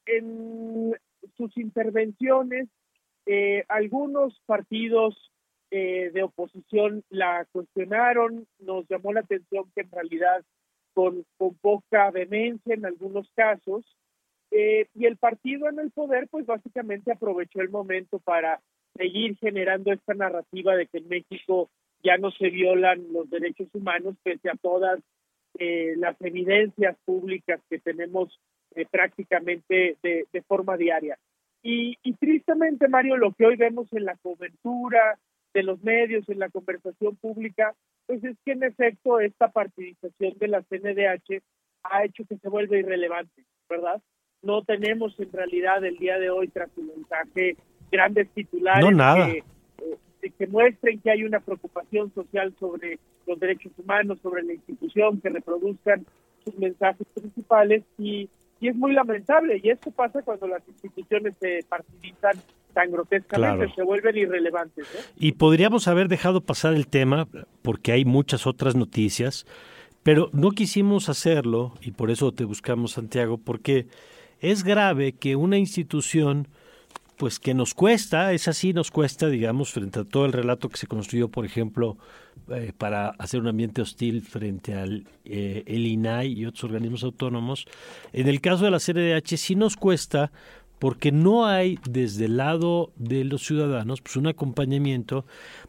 en sus intervenciones, eh, algunos partidos eh, de oposición la cuestionaron. Nos llamó la atención que en realidad con, con poca vehemencia en algunos casos, eh, y el partido en el poder pues básicamente aprovechó el momento para seguir generando esta narrativa de que en México ya no se violan los derechos humanos pese a todas eh, las evidencias públicas que tenemos eh, prácticamente de, de forma diaria. Y, y tristemente, Mario, lo que hoy vemos en la cobertura de los medios, en la conversación pública, pues es que en efecto esta partidización de la C N D H ha hecho que se vuelva irrelevante, ¿verdad? No tenemos en realidad el día de hoy tras su mensaje grandes titulares no, nada. que, eh, que muestren que hay una preocupación social sobre los derechos humanos, sobre la institución, que reproduzcan sus mensajes principales, y, y es muy lamentable, y esto pasa cuando las instituciones se partidizan tan grotescamente, claro. Se vuelven irrelevantes, ¿eh? Y podríamos haber dejado pasar el tema porque hay muchas otras noticias, pero no quisimos hacerlo, y por eso te buscamos, Santiago, porque es grave que una institución, pues que nos cuesta, es así, nos cuesta, digamos, frente a todo el relato que se construyó, por ejemplo, eh, para hacer un ambiente hostil frente al eh, el I N A I y otros organismos autónomos. En el caso de la C N D H sí nos cuesta porque no hay desde el lado de los ciudadanos pues un acompañamiento.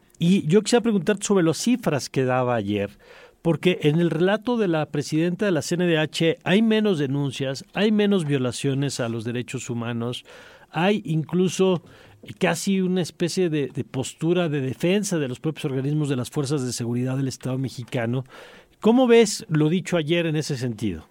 Y yo quisiera preguntar sobre las cifras que daba ayer, porque en el relato de la presidenta de la C N D H hay menos denuncias, hay menos violaciones a los derechos humanos, hay incluso casi una especie de, de postura de defensa de los propios organismos de las fuerzas de seguridad del Estado mexicano. ¿Cómo ves lo dicho ayer en ese sentido?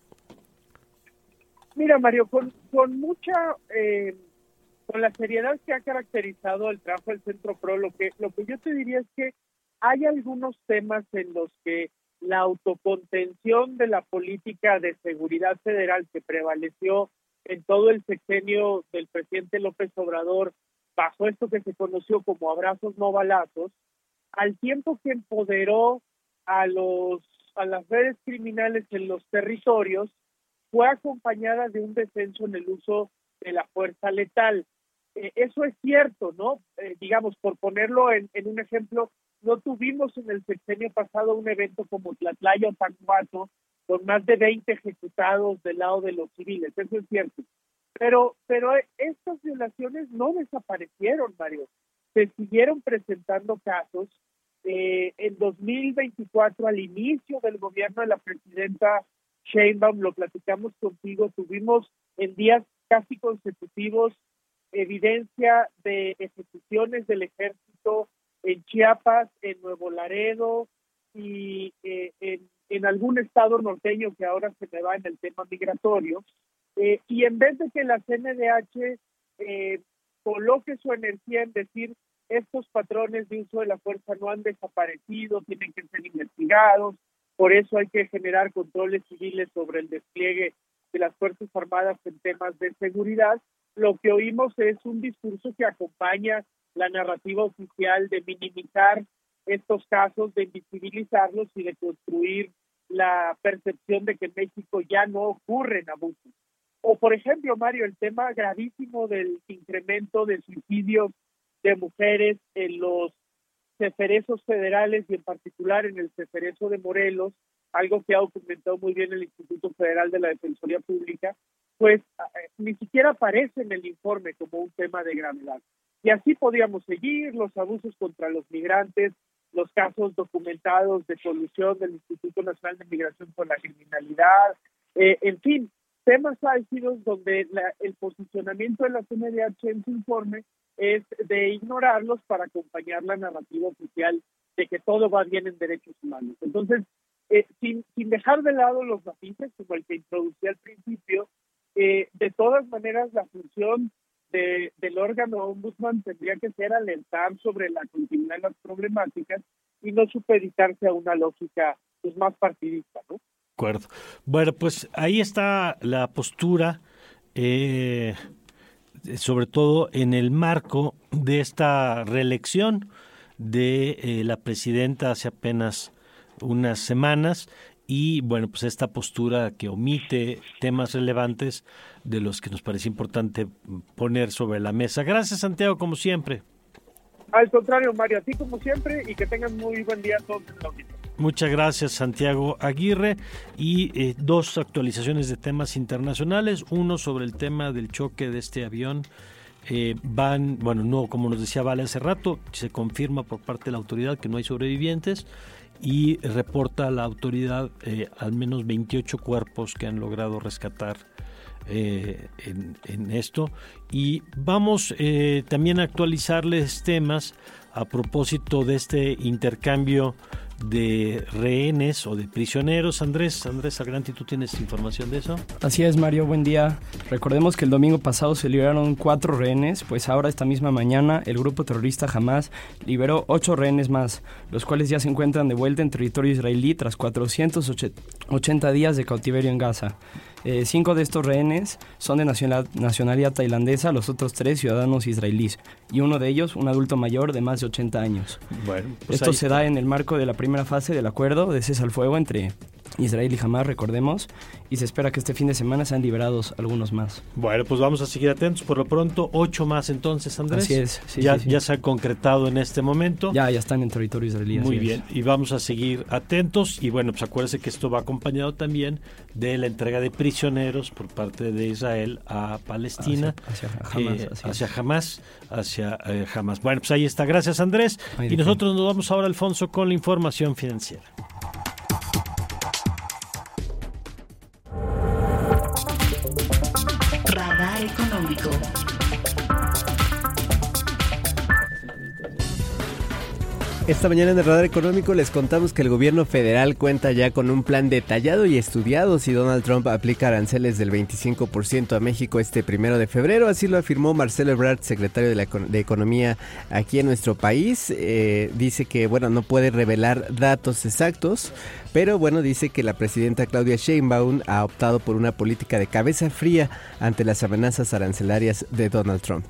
Mira, Mario, con, con mucha, eh, con la seriedad que ha caracterizado el trabajo del Centro Pro, lo que, lo que yo te diría es que hay algunos temas en los que la autocontención de la política de seguridad federal que prevaleció en todo el sexenio del presidente López Obrador, bajo esto que se conoció como abrazos no balazos, al tiempo que empoderó a los a las redes criminales en los territorios, fue acompañada de un descenso en el uso de la fuerza letal. Eh, eso es cierto, ¿no? Eh, digamos, por ponerlo en, en un ejemplo, no tuvimos en el sexenio pasado un evento como Tlatlaya o Tacuato, con más de veinte ejecutados del lado de los civiles, eso es cierto. Pero, pero estas violaciones no desaparecieron, Mario. Se siguieron presentando casos. Eh, en dos mil veinticuatro, al inicio del gobierno de la presidenta Sheinbaum, lo platicamos contigo, tuvimos en días casi consecutivos evidencia de ejecuciones del ejército en Chiapas, en Nuevo Laredo y eh, en, en algún estado norteño que ahora se me va en el tema migratorio. Eh, y en vez de que la C N D H eh, coloque su energía en decir estos patrones de uso de la fuerza no han desaparecido, tienen que ser investigados, por eso hay que generar controles civiles sobre el despliegue de las Fuerzas Armadas en temas de seguridad, lo que oímos es un discurso que acompaña la narrativa oficial de minimizar estos casos, de invisibilizarlos y de construir la percepción de que en México ya no ocurren abusos. O, por ejemplo, Mario, el tema gravísimo del incremento de suicidios de mujeres en los ceferezos federales y en particular en el ceferezo de Morelos, algo que ha documentado muy bien el Instituto Federal de la Defensoría Pública, pues eh, ni siquiera aparece en el informe como un tema de gravedad. Y así podríamos seguir, los abusos contra los migrantes, los casos documentados de colusión del Instituto Nacional de Migración con la criminalidad, eh, en fin, temas álgidos donde la, el posicionamiento de la C N D H en su informe es de ignorarlos para acompañar la narrativa oficial de que todo va bien en derechos humanos. Entonces, eh, sin, sin dejar de lado los matices, como el que introducí al principio, eh, de todas maneras la función de, del órgano ombudsman tendría que ser alertar sobre la continuidad de las problemáticas y no supeditarse a una lógica pues, más partidista, ¿no? De acuerdo. Bueno, pues ahí está la postura, eh, sobre todo en el marco de esta reelección de eh, la presidenta hace apenas unas semanas y bueno, pues esta postura que omite temas relevantes de los que nos parece importante poner sobre la mesa. Gracias, Santiago, como siempre. Al contrario, Mario, a ti como siempre y que tengan muy buen día a todos en la audiencia. Muchas gracias, Santiago Aguirre. Y eh, dos actualizaciones de temas internacionales. Uno sobre el tema del choque de este avión. Eh, van, bueno, no, como nos decía Vale hace rato, se confirma por parte de la autoridad que no hay sobrevivientes y reporta la autoridad eh, al menos veintiocho cuerpos que han logrado rescatar eh, en, en esto. Y vamos eh, también a actualizarles temas a propósito de este intercambio de rehenes o de prisioneros. Andrés, Andrés Agranti, ¿tú tienes información de eso? Así es, Mario, buen día. Recordemos que el domingo pasado se liberaron cuatro rehenes, pues ahora esta misma mañana el grupo terrorista Hamas liberó ocho rehenes más, los cuales ya se encuentran de vuelta en territorio israelí tras cuatrocientos ochenta días de cautiverio en Gaza. Eh, cinco de estos rehenes son de nacional, nacionalidad tailandesa, los otros tres ciudadanos israelíes, y uno de ellos un adulto mayor de más de ochenta años. Bueno, pues Esto se da en el marco de la primera fase del acuerdo de cese al fuego entre Israel y Hamas, recordemos, y se espera que este fin de semana sean liberados algunos más. Bueno, pues vamos a seguir atentos. Por lo pronto, ocho más entonces, Andrés. Así es. Sí, ya, sí, sí. ya se ha concretado en este momento. Ya, ya están en territorio israelí. Muy así bien, es. y vamos a seguir atentos. Y bueno, pues acuérdense que esto va acompañado también de la entrega de prisioneros por parte de Israel a Palestina. Hacia, hacia Hamas. Eh, hacia Hamas, hacia eh, Hamas. Bueno, pues ahí está. Gracias, Andrés. Ahí y nosotros nos vamos ahora, Alfonso, con la información financiera. Radar Económico. Esta mañana en el Radar Económico les contamos que el gobierno federal cuenta ya con un plan detallado y estudiado si Donald Trump aplica aranceles del veinticinco por ciento a México este primero de febrero. Así lo afirmó Marcelo Ebrard, secretario de, la, de Economía aquí en nuestro país. Eh, dice que, bueno, no puede revelar datos exactos, pero bueno, dice que la presidenta Claudia Sheinbaum ha optado por una política de cabeza fría ante las amenazas arancelarias de Donald Trump.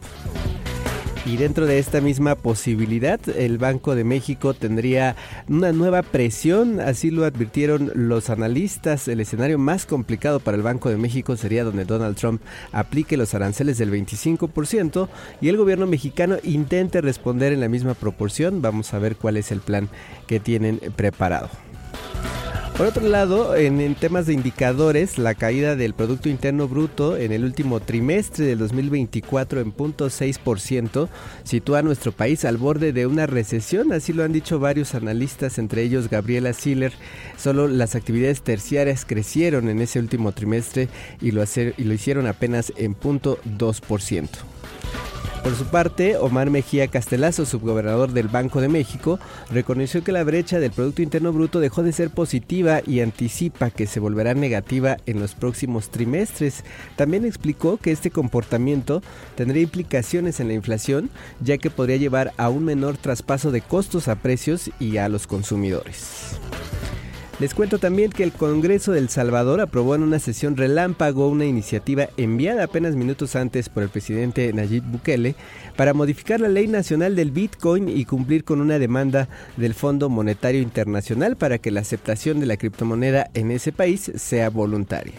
Y dentro de esta misma posibilidad, el Banco de México tendría una nueva presión, así lo advirtieron los analistas. El escenario más complicado para el Banco de México sería donde Donald Trump aplique los aranceles del veinticinco por ciento y el gobierno mexicano intente responder en la misma proporción. Vamos a ver cuál es el plan que tienen preparado. Por otro lado, en, en temas de indicadores, la caída del Producto Interno Bruto en el último trimestre del dos mil veinticuatro en cero punto seis por ciento sitúa a nuestro país al borde de una recesión, así lo han dicho varios analistas, entre ellos Gabriela Siller. Solo las actividades terciarias crecieron en ese último trimestre y lo, hacer, y lo hicieron apenas en cero punto dos por ciento. Por su parte, Omar Mejía Castelazo, subgobernador del Banco de México, reconoció que la brecha del Producto Interno Bruto dejó de ser positiva y anticipa que se volverá negativa en los próximos trimestres. También explicó que este comportamiento tendría implicaciones en la inflación, ya que podría llevar a un menor traspaso de costos a precios y a los consumidores. Les cuento también que el Congreso de El Salvador aprobó en una sesión relámpago una iniciativa enviada apenas minutos antes por el presidente Nayib Bukele para modificar la ley nacional del Bitcoin y cumplir con una demanda del Fondo Monetario Internacional para que la aceptación de la criptomoneda en ese país sea voluntaria.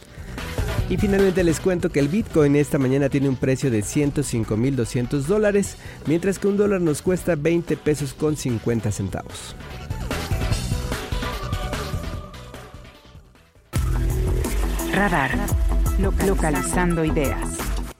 Y finalmente les cuento que el Bitcoin esta mañana tiene un precio de ciento cinco mil doscientos dólares, mientras que un dólar nos cuesta veinte pesos con cincuenta centavos. Radar. Localizando ideas.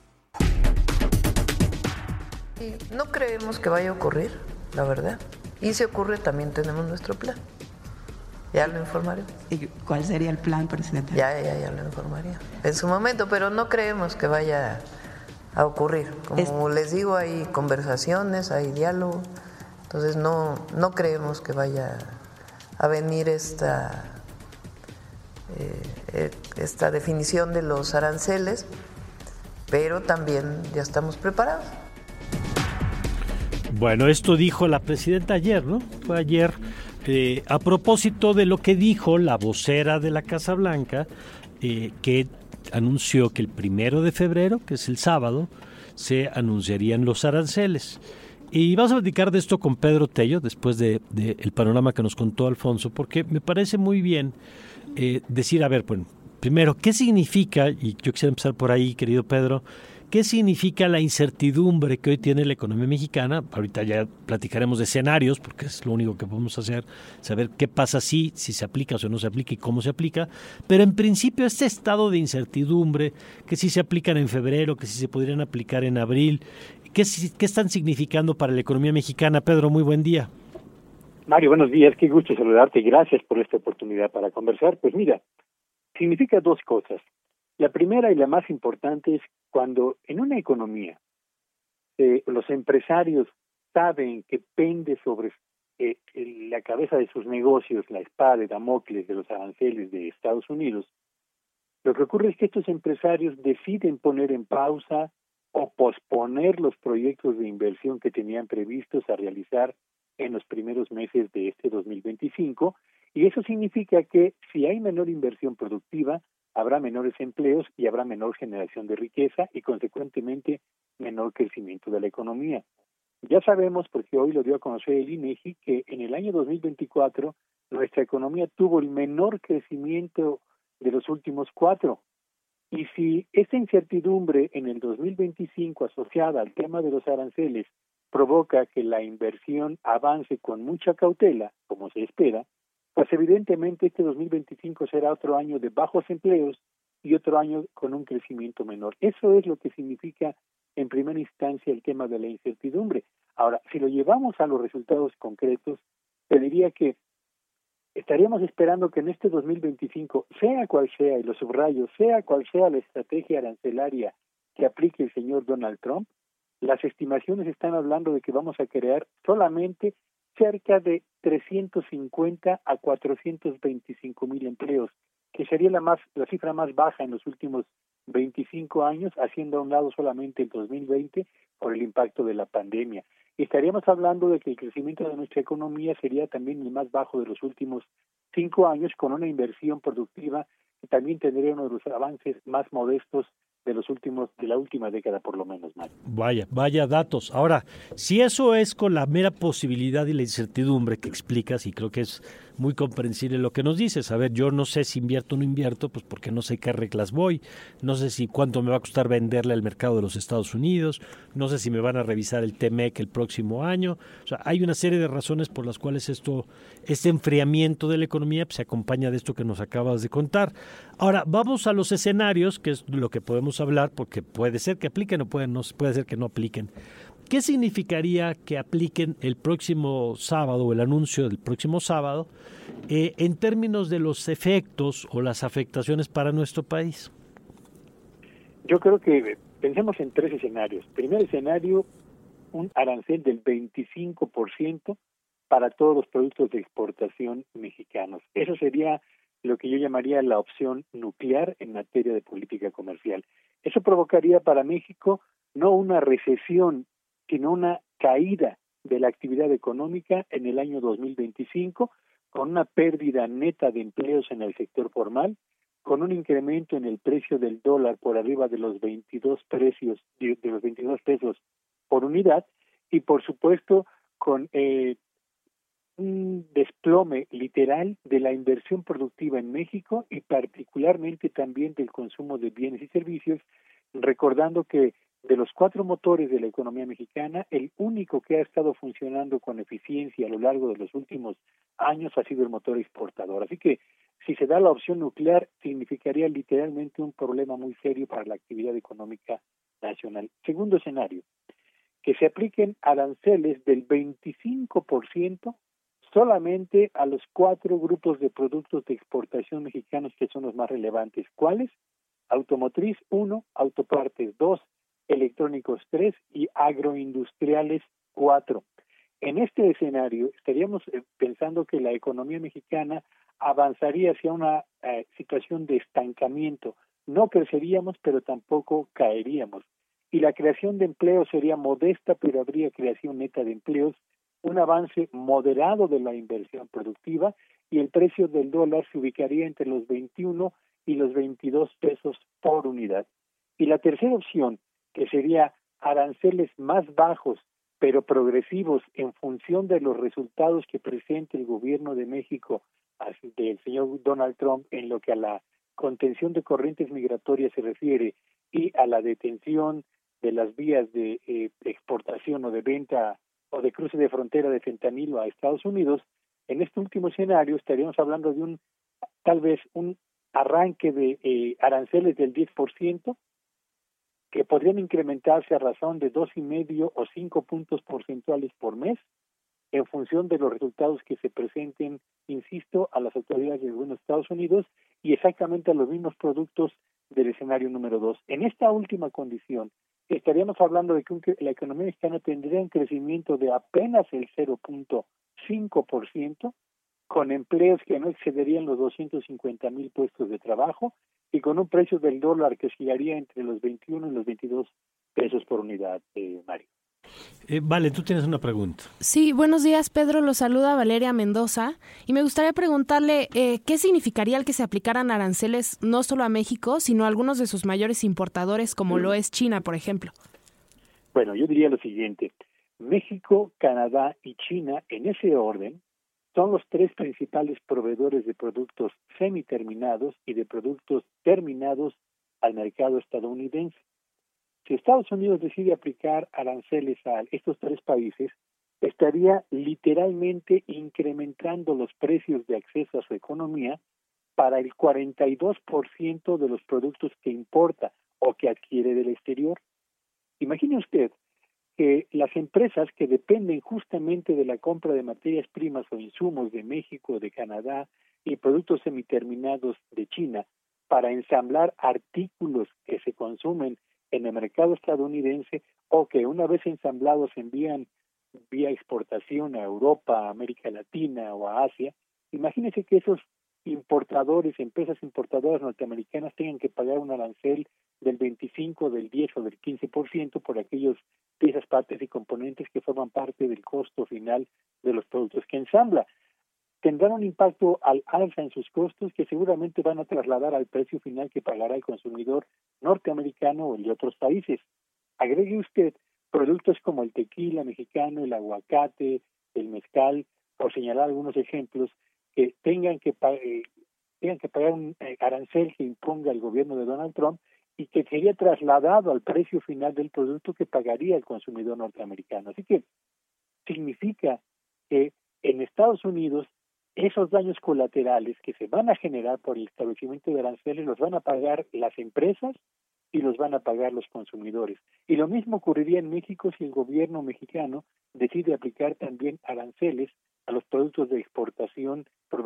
No creemos que vaya a ocurrir, la verdad. Y si ocurre, también tenemos nuestro plan. Ya lo informaré. ¿Y cuál sería el plan, presidente? Ya, ya, ya lo informaría. En su momento, pero no creemos que vaya a ocurrir. Como es... les digo, hay conversaciones, hay diálogo. Entonces no, no creemos que vaya a venir esta, eh, esta definición de los aranceles, pero también ya estamos preparados. Bueno, esto dijo la presidenta ayer, ¿no? Fue ayer. Eh, a propósito de lo que dijo la vocera de la Casa Blanca, eh, que anunció que el primero de febrero, que es el sábado, se anunciarían los aranceles. Y vamos a platicar de esto con Pedro Tello, después de, de el panorama que nos contó Alfonso, porque me parece muy bien eh, decir, a ver, bueno, primero, ¿qué significa, y yo quisiera empezar por ahí, querido Pedro, ¿qué significa la incertidumbre que hoy tiene la economía mexicana? Ahorita ya platicaremos de escenarios, porque es lo único que podemos hacer, saber qué pasa si, si se aplica o si no se aplica y cómo se aplica. Pero en principio este estado de incertidumbre, que si se aplican en febrero, que si se podrían aplicar en abril, ¿qué, qué están significando para la economía mexicana? Pedro, muy buen día. Mario, buenos días, qué gusto saludarte y gracias por esta oportunidad para conversar. Pues mira, significa dos cosas. La primera y la más importante es cuando en una economía eh, los empresarios saben que pende sobre eh, la cabeza de sus negocios la espada de Damocles de los aranceles de Estados Unidos, lo que ocurre es que estos empresarios deciden poner en pausa o posponer los proyectos de inversión que tenían previstos a realizar en los primeros meses de este dos mil veinticinco, y eso significa que si hay menor inversión productiva, habrá menores empleos y habrá menor generación de riqueza y, consecuentemente, menor crecimiento de la economía. Ya sabemos, porque hoy lo dio a conocer el INEGI, que en el año dos mil veinticuatro nuestra economía tuvo el menor crecimiento de los últimos cuatro. Y si esta incertidumbre en el dos mil veinticinco asociada al tema de los aranceles provoca que la inversión avance con mucha cautela, como se espera, pues evidentemente este dos mil veinticinco será otro año de bajos empleos y otro año con un crecimiento menor. Eso es lo que significa en primera instancia el tema de la incertidumbre. Ahora, si lo llevamos a los resultados concretos, te diría que estaríamos esperando que en este dos mil veinticinco, sea cual sea, y lo subrayo, sea cual sea la estrategia arancelaria que aplique el señor Donald Trump, las estimaciones están hablando de que vamos a crear solamente cerca de trescientos cincuenta a cuatrocientos veinticinco mil empleos, que sería la más la cifra más baja en los últimos veinticinco años, haciendo a un lado solamente el dos mil veinte por el impacto de la pandemia. Y estaríamos hablando de que el crecimiento de nuestra economía sería también el más bajo de los últimos cinco años, con una inversión productiva que también tendría uno de los avances más modestos de los últimos, de la última década por lo menos, Mario. Vaya, vaya datos. Ahora, si eso es con la mera posibilidad y la incertidumbre que explicas, y creo que es muy comprensible lo que nos dices, a ver, yo no sé si invierto o no invierto, pues porque no sé qué reglas voy, no sé si cuánto me va a costar venderle al mercado de los Estados Unidos, no sé si me van a revisar el T M E C el próximo año, o sea, hay una serie de razones por las cuales esto, este enfriamiento de la economía pues, se acompaña de esto que nos acabas de contar. Ahora, vamos a los escenarios, que es lo que podemos hablar, porque puede ser que apliquen o puede, no, puede ser que no apliquen. ¿Qué significaría que apliquen el próximo sábado o el anuncio del próximo sábado eh, en términos de los efectos o las afectaciones para nuestro país? Yo creo que pensemos en tres escenarios. Primer escenario, un arancel del veinticinco por ciento para todos los productos de exportación mexicanos. Eso sería lo que yo llamaría la opción nuclear en materia de política comercial. Eso provocaría para México no una recesión, sino una caída de la actividad económica en el año dos mil veinticinco, con una pérdida neta de empleos en el sector formal, con un incremento en el precio del dólar por arriba de los veintidós precios de los veintidós pesos por unidad, y por supuesto con eh, un desplome literal de la inversión productiva en México y particularmente también del consumo de bienes y servicios, recordando que de los cuatro motores de la economía mexicana, el único que ha estado funcionando con eficiencia a lo largo de los últimos años ha sido el motor exportador. Así que si se da la opción nuclear, significaría literalmente un problema muy serio para la actividad económica nacional. Segundo escenario, que se apliquen aranceles del veinticinco por ciento solamente a los cuatro grupos de productos de exportación mexicanos que son los más relevantes. ¿Cuáles? Automotriz uno, autopartes dos, electrónicos tres y agroindustriales cuatro. En este escenario estaríamos pensando que la economía mexicana avanzaría hacia una eh, situación de estancamiento. No creceríamos, pero tampoco caeríamos. Y la creación de empleo sería modesta, pero habría creación neta de empleos, un avance moderado de la inversión productiva y el precio del dólar se ubicaría entre los veintiuno y los veintidós pesos por unidad. Y la tercera opción, que sería aranceles más bajos pero progresivos en función de los resultados que presente el gobierno de México del señor Donald Trump en lo que a la contención de corrientes migratorias se refiere y a la detención de las vías de eh, exportación o de venta o de cruce de frontera de fentanilo a Estados Unidos. En este último escenario estaríamos hablando de un tal vez un arranque de eh, aranceles del diez por ciento que podrían incrementarse a razón de dos y medio o cinco puntos porcentuales por mes en función de los resultados que se presenten, insisto, a las autoridades de los Estados Unidos y exactamente a los mismos productos del escenario número dos. En esta última condición, estaríamos hablando de que un, la economía mexicana tendría un crecimiento de apenas el cero punto cinco por ciento, con empleos que no excederían los doscientos cincuenta mil puestos de trabajo y con un precio del dólar que oscilaría entre los veintiuno y los veintidós pesos por unidad, eh, Mario. Eh, vale, tú tienes una pregunta. Sí, buenos días, Pedro. Lo saluda Valeria Mendoza. Y me gustaría preguntarle eh, qué significaría el que se aplicaran aranceles no solo a México, sino a algunos de sus mayores importadores, como mm. lo es China, por ejemplo. Bueno, yo diría lo siguiente. México, Canadá y China, en ese orden, son los tres principales proveedores de productos semiterminados y de productos terminados al mercado estadounidense. Si Estados Unidos decide aplicar aranceles a estos tres países, estaría literalmente incrementando los precios de acceso a su economía para el cuarenta y dos por ciento de los productos que importa o que adquiere del exterior. Imagine usted que las empresas que dependen justamente de la compra de materias primas o insumos de México, de Canadá y productos semiterminados de China para ensamblar artículos que se consumen en el mercado estadounidense o que una vez ensamblados se envían vía exportación a Europa, a América Latina o a Asia, imagínense que esos importadores, empresas importadoras norteamericanas tengan que pagar un arancel del veinticinco, del diez o del quince por ciento por aquellos piezas, partes y componentes que forman parte del costo final de los productos que ensambla. Tendrán un impacto al alza en sus costos que seguramente van a trasladar al precio final que pagará el consumidor norteamericano o el de otros países. Agregue usted productos como el tequila mexicano, el aguacate, el mezcal, por señalar algunos ejemplos, que tengan que, eh, tengan que pagar un eh, arancel que imponga el gobierno de Donald Trump y que sería trasladado al precio final del producto que pagaría el consumidor norteamericano. Así que significa que en Estados Unidos esos daños colaterales que se van a generar por el establecimiento de aranceles los van a pagar las empresas y los van a pagar los consumidores. Y lo mismo ocurriría en México si el gobierno mexicano decide aplicar también aranceles a los productos de exportación,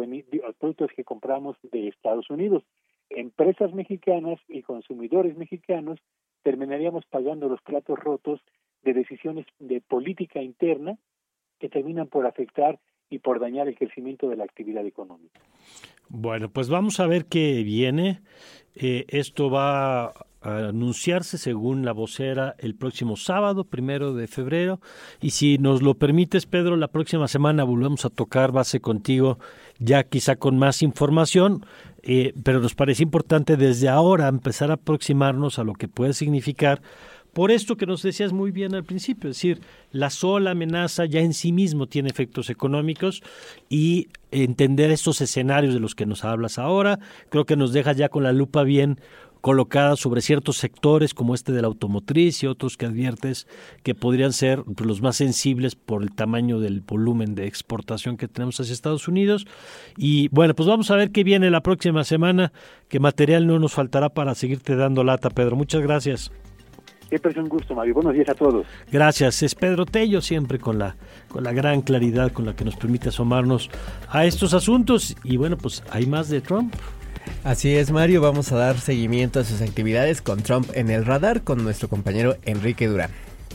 a los productos que compramos de Estados Unidos. Empresas mexicanas y consumidores mexicanos terminaríamos pagando los platos rotos de decisiones de política interna que terminan por afectar y por dañar el crecimiento de la actividad económica. Bueno, pues vamos a ver qué viene. Eh, esto va a anunciarse, según la vocera, el próximo sábado, primero de febrero. Y si nos lo permites, Pedro, la próxima semana volvemos a tocar base contigo, ya quizá con más información, eh, pero nos parece importante desde ahora empezar a aproximarnos a lo que puede significar. Por esto que nos decías muy bien al principio, es decir, la sola amenaza ya en sí mismo tiene efectos económicos y entender estos escenarios de los que nos hablas ahora, creo que nos deja ya con la lupa bien colocada sobre ciertos sectores como este de la automotriz y otros que adviertes que podrían ser los más sensibles por el tamaño del volumen de exportación que tenemos hacia Estados Unidos. Y bueno, pues vamos a ver qué viene la próxima semana, qué material no nos faltará para seguirte dando lata, Pedro. Muchas gracias. Siempre es un gusto, Mario. Buenos días a todos. Gracias. Es Pedro Tello, siempre con la, con la gran claridad con la que nos permite asomarnos a estos asuntos. Y bueno, pues hay más de Trump. Así es, Mario. Vamos a dar seguimiento a sus actividades con Trump en el radar con nuestro compañero Enrique Durán.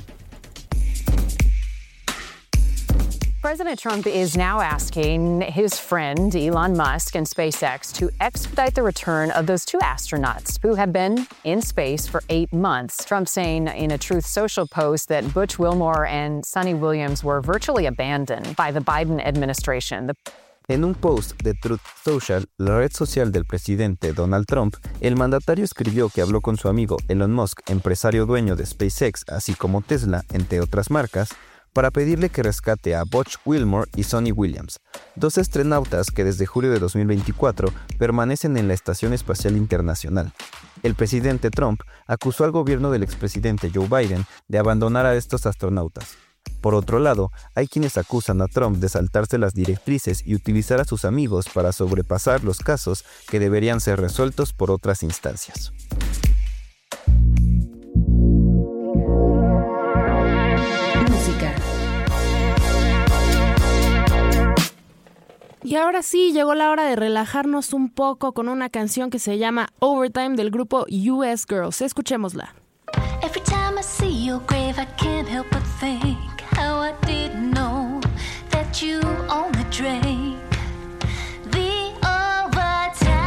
President Trump is now asking his friend Elon Musk and SpaceX to expedite the return of those two astronauts who have been in space for eight months. Trump saying in a Truth Social post that Butch Wilmore and Sonny Williams were virtually abandoned by the Biden administration. The En un post de Truth Social, la red social del presidente Donald Trump, el mandatario escribió que habló con su amigo Elon Musk, empresario dueño de SpaceX, así como Tesla, entre otras marcas, para pedirle que rescate a Butch Wilmore y Sonny Williams, dos astronautas que desde julio de dos mil veinticuatro permanecen en la Estación Espacial Internacional. El presidente Trump acusó al gobierno del expresidente Joe Biden de abandonar a estos astronautas. Por otro lado, hay quienes acusan a Trump de saltarse las directrices y utilizar a sus amigos para sobrepasar los casos que deberían ser resueltos por otras instancias. Y ahora sí, llegó la hora de relajarnos un poco con una canción que se llama Overtime del grupo U S Girls. Escuchémosla. Every time I see your grave, I can't help but think how I didn't know that you only drank the overtime.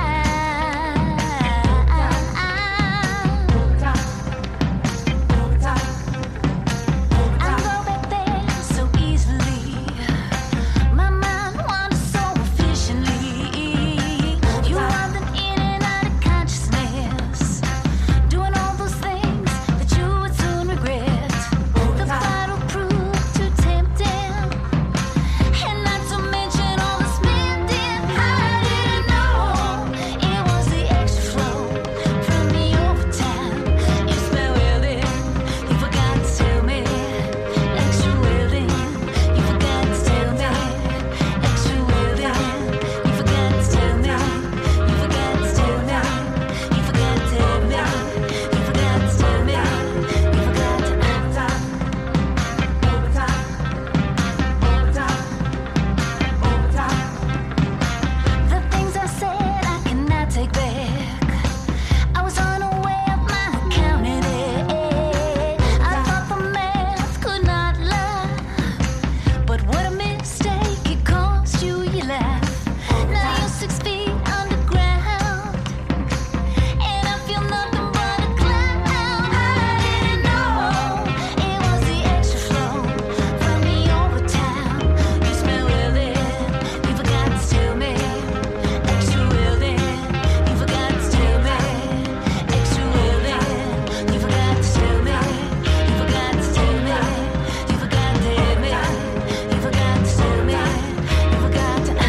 I go back there so easily. My mind wanders so efficiently. You wandered in and out of consciousness, doing all those things that you would soon regret. The bottle proved too tempting, and not to mention all the spending. I didn't know it was the extra flow from the overtime. You smell well then, you forgot to tell me. Extra well then, you forgot to tell me. Extra well then, you forgot to tell me. You forgot to tell me. You forgot to tell me. You forgot to tell me. You forgot to overtime. Overtime. Overtime. Overtime. The things I said I cannot take back. I was unaware of my accounting. I thought the math could not lie, but what a mistake it cost you your life. Now you're six feet underground, and I feel nothing but a cloud. I didn't know it was the extra flow from the overtime. You smell well then, you forgot to tell me. Extra well then, you forgot to tell me. Extra well then, you forgot to tell me. You forgot to tell me. You forgot to tell me. You forgot to tell me. You forgot to.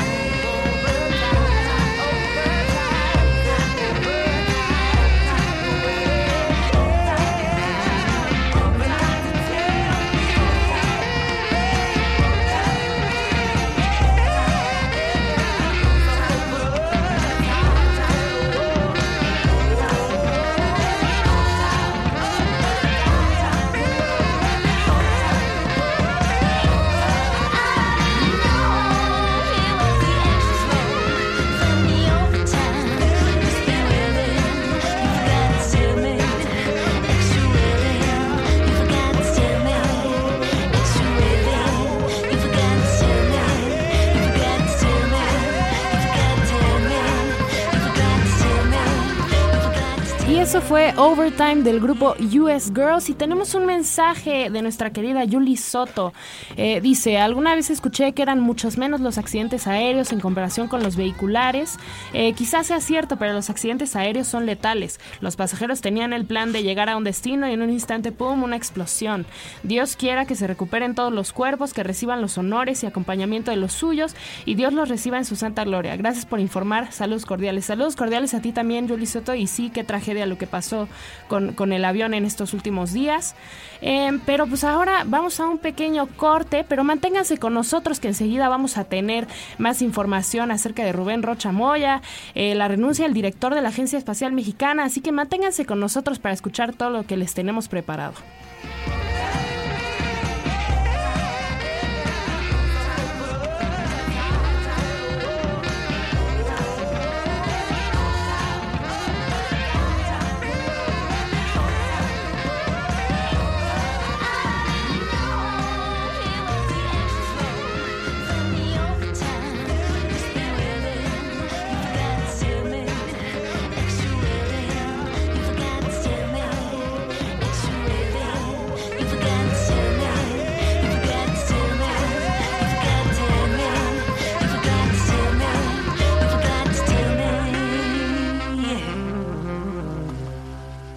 Y eso fue Overtime del grupo U S Girls. Y tenemos un mensaje de nuestra querida Yuli Soto. Eh, dice, alguna vez escuché que eran muchos menos los accidentes aéreos en comparación con los vehiculares. Eh, quizás sea cierto, pero los accidentes aéreos son letales. Los pasajeros tenían el plan de llegar a un destino y en un instante, ¡pum!, una explosión. Dios quiera que se recuperen todos los cuerpos, que reciban los honores y acompañamiento de los suyos, y Dios los reciba en su santa gloria. Gracias por informar. Saludos cordiales. Saludos cordiales a ti también, Yuli Soto. Y sí, qué tragedia tragedia lo que pasó con, con el avión en estos últimos días. Eh, pero pues ahora vamos a un pequeño corte, pero manténganse con nosotros que enseguida vamos a tener más información acerca de Rubén Rocha Moya, eh, la renuncia del director de la Agencia Espacial Mexicana, así que manténganse con nosotros para escuchar todo lo que les tenemos preparado.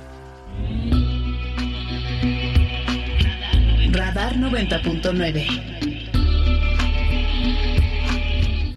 Radar noventa punto nueve.